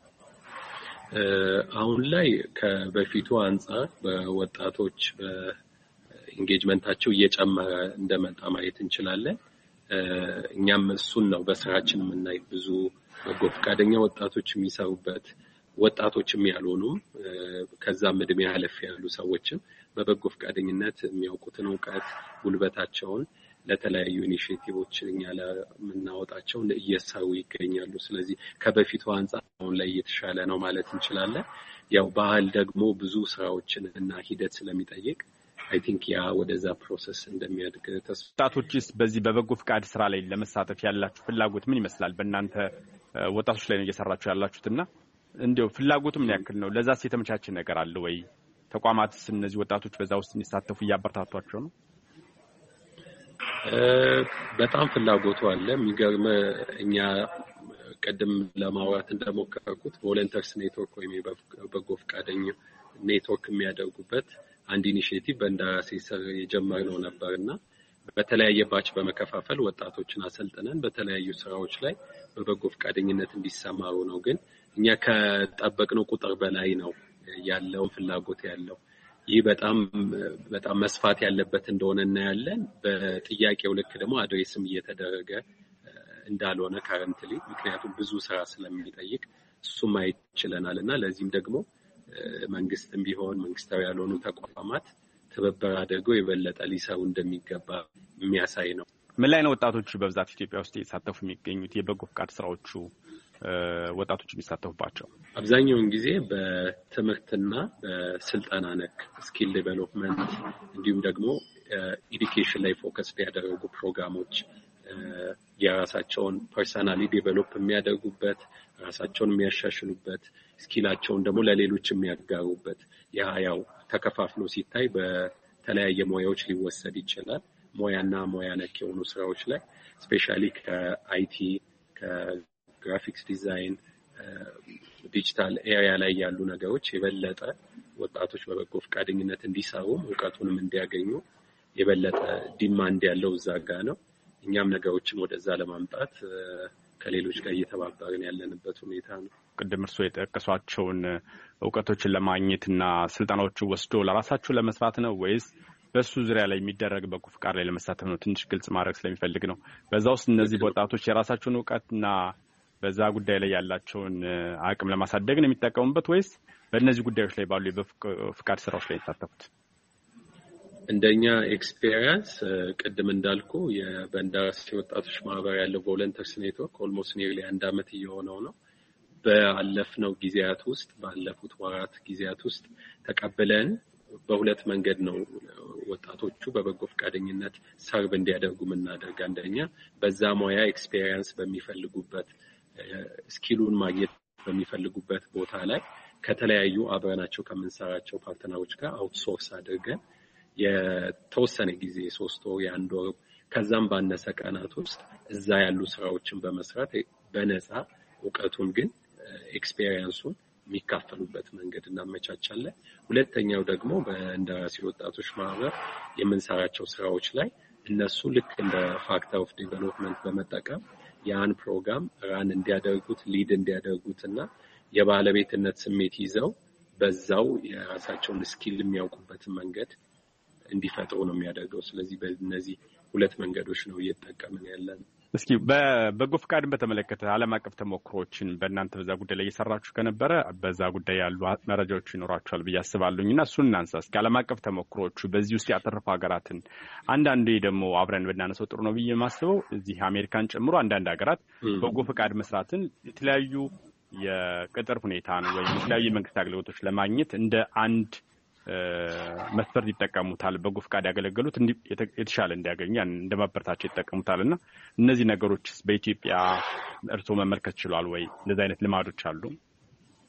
አሁን ላይ ከበፊቱ አንጻር በወጣቶች በኢንጌጅመንታቸው እየጨመረ እንደመጣ ማየት እንችላለን። እኛም እሱን ነው በስራችን የምናይ። ብዙ በጎ ፈቃደኛ ወጣቶች የሚሰሩበት ወጣቶችም ያልሆኑም ከዛም እድሜ ያለፍ ያሉ ሰዎችም በበጎ ፈቃደኝነት የሚያውቁትን እውቀት ጉልበታቸውን ለተለያዩ ኢኒሺዬቲቮች እኛ ለምናወጣቸው እየሰሩ ይገኛሉ። ስለዚህ ከበፊቱ አንጻር አሁን ላይ እየተሻለ ነው ማለት እንችላለን። ያው ባህል ደግሞ ብዙ ስራዎችን እና ሂደት ስለሚጠይቅ አይ ቲንክ ያ ወደዛ ፕሮሰስ እንደሚያድግ ተስፋ። ወጣቶችስ በዚህ በበጎ ፈቃድ ስራ ላይ ለመሳተፍ ያላችሁ ፍላጎት ምን ይመስላል? በእናንተ ወጣቶች ላይ ነው እየሰራችሁ ያላችሁትና እንዴው ፍላጎቱ ምን ያክል ነው? ለዛስ የተመቻቸ ነገር አለ ወይ? ተቋማትስ እነዚህ ወጣቶች በዛ ውስጥ እንዲሳተፉ እያበረታቷቸው ነው? በጣም ፍላጎቱ አለ። የሚገርም እኛ ቀደም ለማውራት እንደሞከርኩት ቮለንተርስ ኔትወርክ ወይም በጎ ፈቃደኛ ኔትወርክ የሚያደርጉበት አንድ ኢኒሺዬቲቭ በእንደራሴ ስር የጀመርነው ነበርና በተለያየ ባች በመከፋፈል ወጣቶችን አሰልጥነን በተለያዩ ስራዎች ላይ በበጎ ፈቃደኝነት እንዲሰማሩ ነው። ግን እኛ ከጠበቅነው ቁጥር በላይ ነው ያለው ፍላጎት ያለው። ይህ በጣም መስፋት ያለበት እንደሆነ እናያለን። በጥያቄው ልክ ደግሞ አድሬስም እየተደረገ እንዳልሆነ ካረንትሊ፣ ምክንያቱም ብዙ ስራ ስለሚጠይቅ እሱም ማየት ይችለናልና ለዚህም ደግሞ መንግስትም ቢሆን መንግስታዊ ያልሆኑ ተቋማት ትብብር አድርገው የበለጠ ሊሰሩ እንደሚገባ የሚያሳይ ነው። ምን ላይ ነው ወጣቶቹ በብዛት ኢትዮጵያ ውስጥ የተሳተፉ የሚገኙት? የበጎ ፈቃድ ስራዎቹ ወጣቶች የሚሳተፉባቸው አብዛኛውን ጊዜ በትምህርትና በስልጠና ነክ ስኪል ዴቨሎፕመንት እንዲሁም ደግሞ ኤዱኬሽን ላይ ፎከስ ያደረጉ ፕሮግራሞች የራሳቸውን ፐርሰናሊ ዴቨሎፕ የሚያደርጉበት ራሳቸውን የሚያሻሽሉበት ስኪላቸውን ደግሞ ለሌሎች የሚያጋሩበት ያው ተከፋፍሎ ሲታይ በተለያየ ሙያዎች ሊወሰድ ይችላል። ሙያና ሙያ ነክ የሆኑ ስራዎች ላይ ስፔሻሊ ከአይቲ ከግራፊክስ ዲዛይን ዲጂታል ኤሪያ ላይ ያሉ ነገሮች የበለጠ ወጣቶች በበጎ ፈቃደኝነት እንዲሰሩ እውቀቱንም እንዲያገኙ የበለጠ ዲማንድ ያለው እዛ ጋ ነው። እኛም ነገሮችን ወደዛ ለማምጣት ከሌሎች ጋር እየተባበርን ያለንበት ሁኔታ ነው። ቅድም እርስዎ የጠቀሷቸውን እውቀቶችን ለማግኘትና ስልጠናዎችን ወስዶ ለራሳቸው ለመስራት ነው ወይስ በሱ ዙሪያ ላይ የሚደረግ በጎ ፈቃድ ላይ ለመሳተፍ ነው? ትንሽ ግልጽ ማድረግ ስለሚፈልግ ነው። በዛ ውስጥ እነዚህ ወጣቶች የራሳቸውን እውቀትና በዛ ጉዳይ ላይ ያላቸውን አቅም ለማሳደግ ነው የሚጠቀሙበት ወይስ በእነዚህ ጉዳዮች ላይ ባሉ የፈቃድ ስራዎች ላይ የተሳተፉት? እንደኛ ኤክስፔሪየንስ ቅድም እንዳልኩ በእንደራሴ ወጣቶች ማህበር ያለው ቮለንተርስ ኔትወርክ ኦልሞስት ኒርሊ 1 ዓመት እየሆነው ነው። ባለፉት ወራት ጊዜያት ውስጥ ተቀብለን በሁለት መንገድ ነው ወጣቶቹ በበጎ ፈቃደኝነት ሰርቭ እንዲያደርጉ የምናደርግ። አንደኛ በዛ ሙያ ኤክስፔሪየንስ በሚፈልጉበት ስኪሉን ማግኘት በሚፈልጉበት ቦታ ላይ ከተለያዩ አብረናቸው ከምንሰራቸው ፓርትነሮች ጋር አውትሶርስ አድርገን የተወሰነ ጊዜ 3 ወር 1 ወር ከዛም ባነሰ ቀናት ውስጥ እዛ ያሉ ስራዎችን በመስራት በነፃ እውቀቱን ግን ኤክስፔሪየንሱን የሚካፈሉበት መንገድ እናመቻቻለን። ሁለተኛው ደግሞ በእንደራሴ ወጣቶች ማህበር የምንሰራቸው ስራዎች ላይ እነሱ ልክ እንደ ፋክተር ኦፍ ዴቨሎፕመንት በመጠቀም ያን ፕሮግራም ራን እንዲያደርጉት ሊድ እንዲያደርጉትና የባለቤትነት ስሜት ይዘው በዛው የራሳቸውን ስኪል የሚያውቁበትን መንገድ እንዲፈጥሩ ነው የሚያደርገው። ስለዚህ በእነዚህ ሁለት መንገዶች ነው እየተጠቀምን ያለን። እስኪ በበጎ ፈቃድን በተመለከተ ዓለም አቀፍ ተሞክሮችን በእናንተ በዛ ጉዳይ ላይ እየሰራችሁ ከነበረ በዛ ጉዳይ ያሉ መረጃዎች ይኖራችኋል ብዬ አስባለሁና እሱን እናንሳ። እስኪ ዓለም አቀፍ ተሞክሮቹ በዚህ ውስጥ ያተረፉ ሀገራትን አንዳንዴ ደግሞ አብረን ብናነሳው ጥሩ ነው ብዬ የማስበው እዚህ አሜሪካን ጨምሮ አንዳንድ ሀገራት በጎ ፈቃድ መስራትን የተለያዩ የቅጥር ሁኔታን ወይም የተለያዩ የመንግስት አገልግሎቶች ለማግኘት እንደ አንድ መስፈርት ይጠቀሙታል። በጎ ፈቃድ ያገለገሉት የተሻለ እንዲያገኙ እንደ ማበረታቸው ይጠቀሙታልና እነዚህ ነገሮችስ በኢትዮጵያ እርስዎ መመልከት ችሏል ወይ? እንደዚህ አይነት ልማዶች አሉ?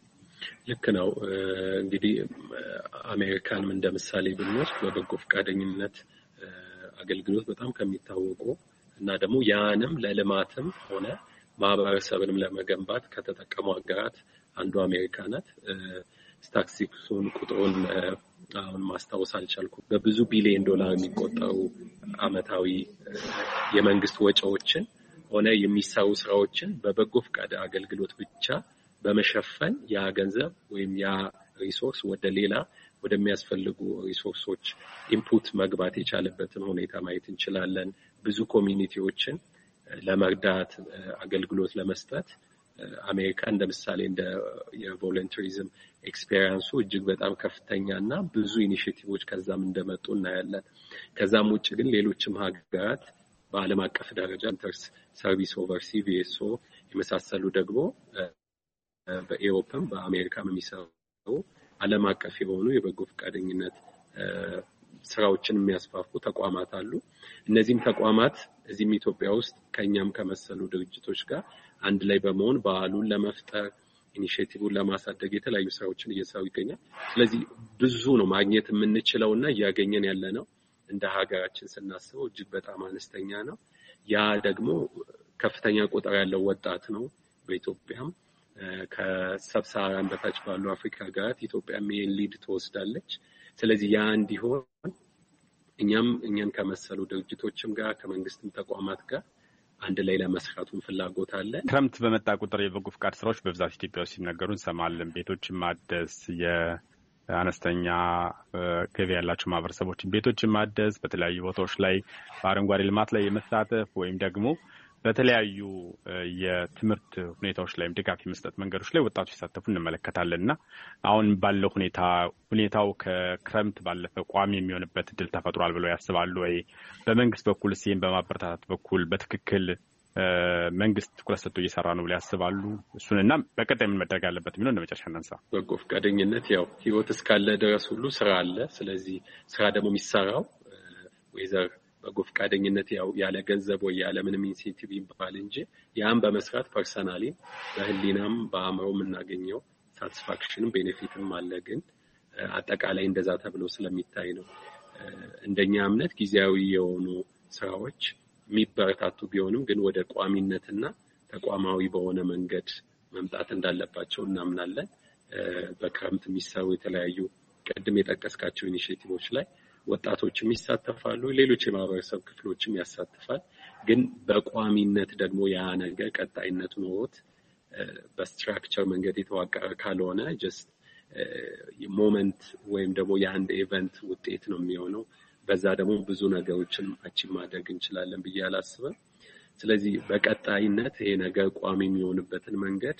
ልክ ነው። እንግዲህ አሜሪካንም እንደ ምሳሌ ብንወስድ በበጎ ፈቃደኝነት አገልግሎት በጣም ከሚታወቁ እና ደግሞ ያንም ለልማትም ሆነ ማህበረሰብንም ለመገንባት ከተጠቀሙ ሀገራት አንዱ አሜሪካ ናት። ስታቲስቲክሱን ቁጥሩን አሁን ማስታወስ አልቻልኩም። በብዙ ቢሊዮን ዶላር የሚቆጠሩ አመታዊ የመንግስት ወጪዎችን ሆነ የሚሰሩ ስራዎችን በበጎ ፈቃድ አገልግሎት ብቻ በመሸፈን ያ ገንዘብ ወይም ያ ሪሶርስ ወደ ሌላ ወደሚያስፈልጉ ሪሶርሶች ኢንፑት መግባት የቻለበትን ሁኔታ ማየት እንችላለን። ብዙ ኮሚኒቲዎችን ለመርዳት አገልግሎት ለመስጠት አሜሪካ እንደ ምሳሌ እንደ የቮለንተሪዝም ኤክስፔሪየንሱ እጅግ በጣም ከፍተኛና ብዙ ኢኒሼቲቮች ከዛም እንደመጡ እናያለን። ከዛም ውጭ ግን ሌሎችም ሀገራት በዓለም አቀፍ ደረጃ ኢንተርስ ሰርቪስ ኦቨርሲ VSO የመሳሰሉ ደግሞ በኤሮፕም በአሜሪካም የሚሰሩ ዓለም አቀፍ የሆኑ የበጎ ፈቃደኝነት ስራዎችን የሚያስፋፉ ተቋማት አሉ። እነዚህም ተቋማት እዚህም ኢትዮጵያ ውስጥ ከኛም ከመሰሉ ድርጅቶች ጋር አንድ ላይ በመሆን በዓሉን ለመፍጠር ኢኒሼቲቭን ለማሳደግ የተለያዩ ስራዎችን እየሰሩ ይገኛል። ስለዚህ ብዙ ነው ማግኘት የምንችለውና እያገኘን ያለ ነው። እንደ ሀገራችን ስናስበው እጅግ በጣም አነስተኛ ነው። ያ ደግሞ ከፍተኛ ቁጥር ያለው ወጣት ነው። በኢትዮጵያም ከሰብሳራን በታች ባሉ አፍሪካ ሀገራት ኢትዮጵያ ሜን ሊድ ትወስዳለች። ስለዚህ ያ እንዲሆን እኛን ከመሰሉ ድርጅቶችም ጋር ከመንግስትም ተቋማት ጋር አንድ ላይ ለመስራቱን ፍላጎት አለ። ክረምት በመጣ ቁጥር የበጎ ፈቃድ ስራዎች በብዛት ኢትዮጵያ ውስጥ ሲነገሩ እንሰማለን። ቤቶችን ማደስ፣ የአነስተኛ ገቢ ያላቸው ማህበረሰቦችን ቤቶችን ማደስ፣ በተለያዩ ቦታዎች ላይ በአረንጓዴ ልማት ላይ የመሳተፍ ወይም ደግሞ በተለያዩ የትምህርት ሁኔታዎች ላይም ድጋፍ የመስጠት መንገዶች ላይ ወጣቶች ሲሳተፉ እንመለከታለን እና አሁን ባለው ሁኔታው ከክረምት ባለፈ ቋሚ የሚሆንበት እድል ተፈጥሯል ብለው ያስባሉ ወይ? በመንግስት በኩል ይህን በማበረታታት በኩል በትክክል መንግስት ትኩረት ሰጥቶ እየሰራ ነው ብለው ያስባሉ? እሱንና በቀጣይ ምን መደረግ አለበት የሚለው እንደመጨረሻ እናንሳ። በጎ ፈቃደኝነት ያው ህይወት እስካለ ድረስ ሁሉ ስራ አለ። ስለዚህ ስራ ደግሞ የሚሰራው ወይዘር በጎ ፈቃደኝነት ያው ያለ ገንዘብ ወይ ያለ ምንም ኢንሴንቲቭ ይባል እንጂ ያን በመስራት ፐርሰናሊ በህሊናም በአእምሮ የምናገኘው ሳቲስፋክሽንም ቤኔፊትም አለ። ግን አጠቃላይ እንደዛ ተብሎ ስለሚታይ ነው። እንደኛ እምነት ጊዜያዊ የሆኑ ስራዎች የሚበረታቱ ቢሆንም ግን ወደ ቋሚነትና ተቋማዊ በሆነ መንገድ መምጣት እንዳለባቸው እናምናለን። በክረምት የሚሰሩ የተለያዩ ቅድም የጠቀስካቸው ኢኒሼቲቮች ላይ ወጣቶችም ይሳተፋሉ፣ ሌሎች የማህበረሰብ ክፍሎችም ያሳትፋል። ግን በቋሚነት ደግሞ ያ ነገር ቀጣይነት ኖሮት በስትራክቸር መንገድ የተዋቀረ ካልሆነ ጀስት ሞመንት ወይም ደግሞ የአንድ ኢቨንት ውጤት ነው የሚሆነው። በዛ ደግሞ ብዙ ነገሮችን አቺቭ ማድረግ እንችላለን ብዬ አላስብም። ስለዚህ በቀጣይነት ይሄ ነገር ቋሚ የሚሆንበትን መንገድ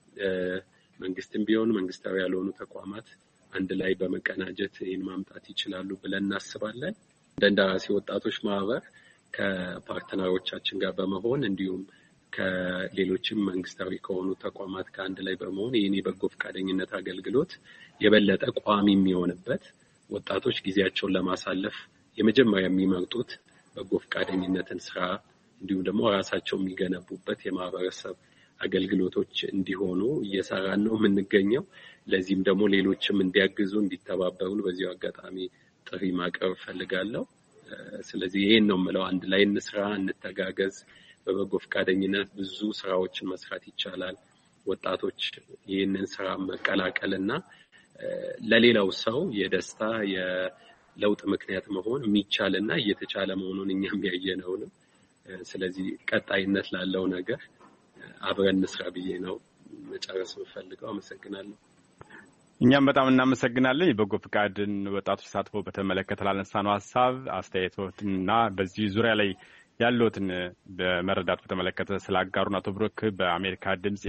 መንግስትም ቢሆን መንግስታዊ ያልሆኑ ተቋማት አንድ ላይ በመቀናጀት ይህን ማምጣት ይችላሉ ብለን እናስባለን። እንደ እንደራሴ ወጣቶች ማህበር ከፓርትነሮቻችን ጋር በመሆን እንዲሁም ከሌሎችም መንግስታዊ ከሆኑ ተቋማት ጋር አንድ ላይ በመሆን ይህን የበጎ ፈቃደኝነት አገልግሎት የበለጠ ቋሚ የሚሆንበት ወጣቶች ጊዜያቸውን ለማሳለፍ የመጀመሪያ የሚመርጡት በጎ ፈቃደኝነትን ስራ እንዲሁም ደግሞ ራሳቸው የሚገነቡበት የማህበረሰብ አገልግሎቶች እንዲሆኑ እየሰራን ነው የምንገኘው። ለዚህም ደግሞ ሌሎችም እንዲያግዙ እንዲተባበሩን በዚሁ አጋጣሚ ጥሪ ማቅረብ ፈልጋለሁ። ስለዚህ ይሄን ነው የምለው፣ አንድ ላይ እንስራ፣ እንተጋገዝ። በበጎ ፈቃደኝነት ብዙ ስራዎችን መስራት ይቻላል። ወጣቶች ይህንን ስራ መቀላቀልና ለሌላው ሰው የደስታ የለውጥ ምክንያት መሆን የሚቻልና እየተቻለ መሆኑን እኛም ያየነው ነው። ስለዚህ ቀጣይነት ላለው ነገር አብረን እንስራ ብዬ ነው መጨረስ የምፈልገው። አመሰግናለሁ። እኛም በጣም እናመሰግናለን። የበጎ ፈቃድን ወጣቶች ተሳትፎ በተመለከተ ላነሳነው ሀሳብ አስተያየቶትና በዚህ ዙሪያ ላይ ያለዎትን በመረዳት በተመለከተ ስላጋሩን አቶ ብሩክ በአሜሪካ ድምጽ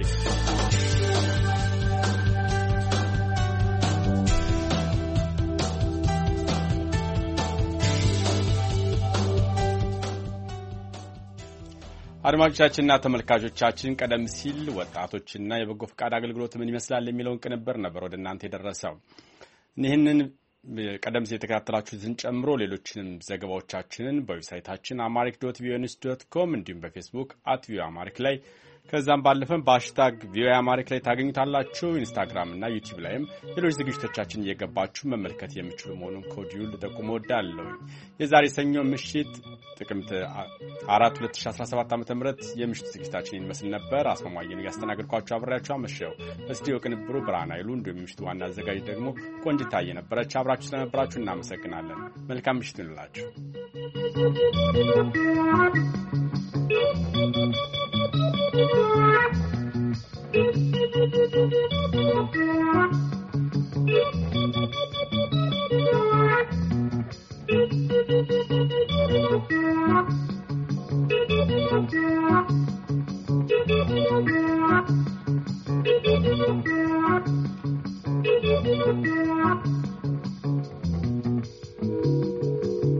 አድማጮቻችንና ተመልካቾቻችን ቀደም ሲል ወጣቶችና የበጎ ፈቃድ አገልግሎት ምን ይመስላል የሚለውን ቅንብር ነበር ወደ እናንተ የደረሰው። ይህንን ቀደም ሲል የተከታተላችሁትን ጨምሮ ሌሎችንም ዘገባዎቻችንን በዌብሳይታችን amharic.voanews.com እንዲሁም በፌስቡክ @voaamharic ላይ ከዛም ባለፈም በሃሽታግ ቪኦኤ አማሪክ ላይ ታገኙታላችሁ። ኢንስታግራም እና ዩቲዩብ ላይም ሌሎች ዝግጅቶቻችን እየገባችሁ መመልከት የምችሉ መሆኑን ከወዲሁ ልጠቁም እወዳለሁ። የዛሬ ሰኞ ምሽት ጥቅምት 4 2017 ዓ.ም የምሽት ዝግጅታችን ይመስል ነበር። አስማማየን ያስተናግድኳችሁ አብሬያችሁ አመሸው። በስቱዲዮ ቅንብሩ ብርሃን ኃይሉ እንዲሁም የምሽቱ ዋና አዘጋጅ ደግሞ ቆንጅት ነበረች። አብራችሁ ስለነበራችሁ እናመሰግናለን። መልካም ምሽት ይሁንላችሁ። Thank you.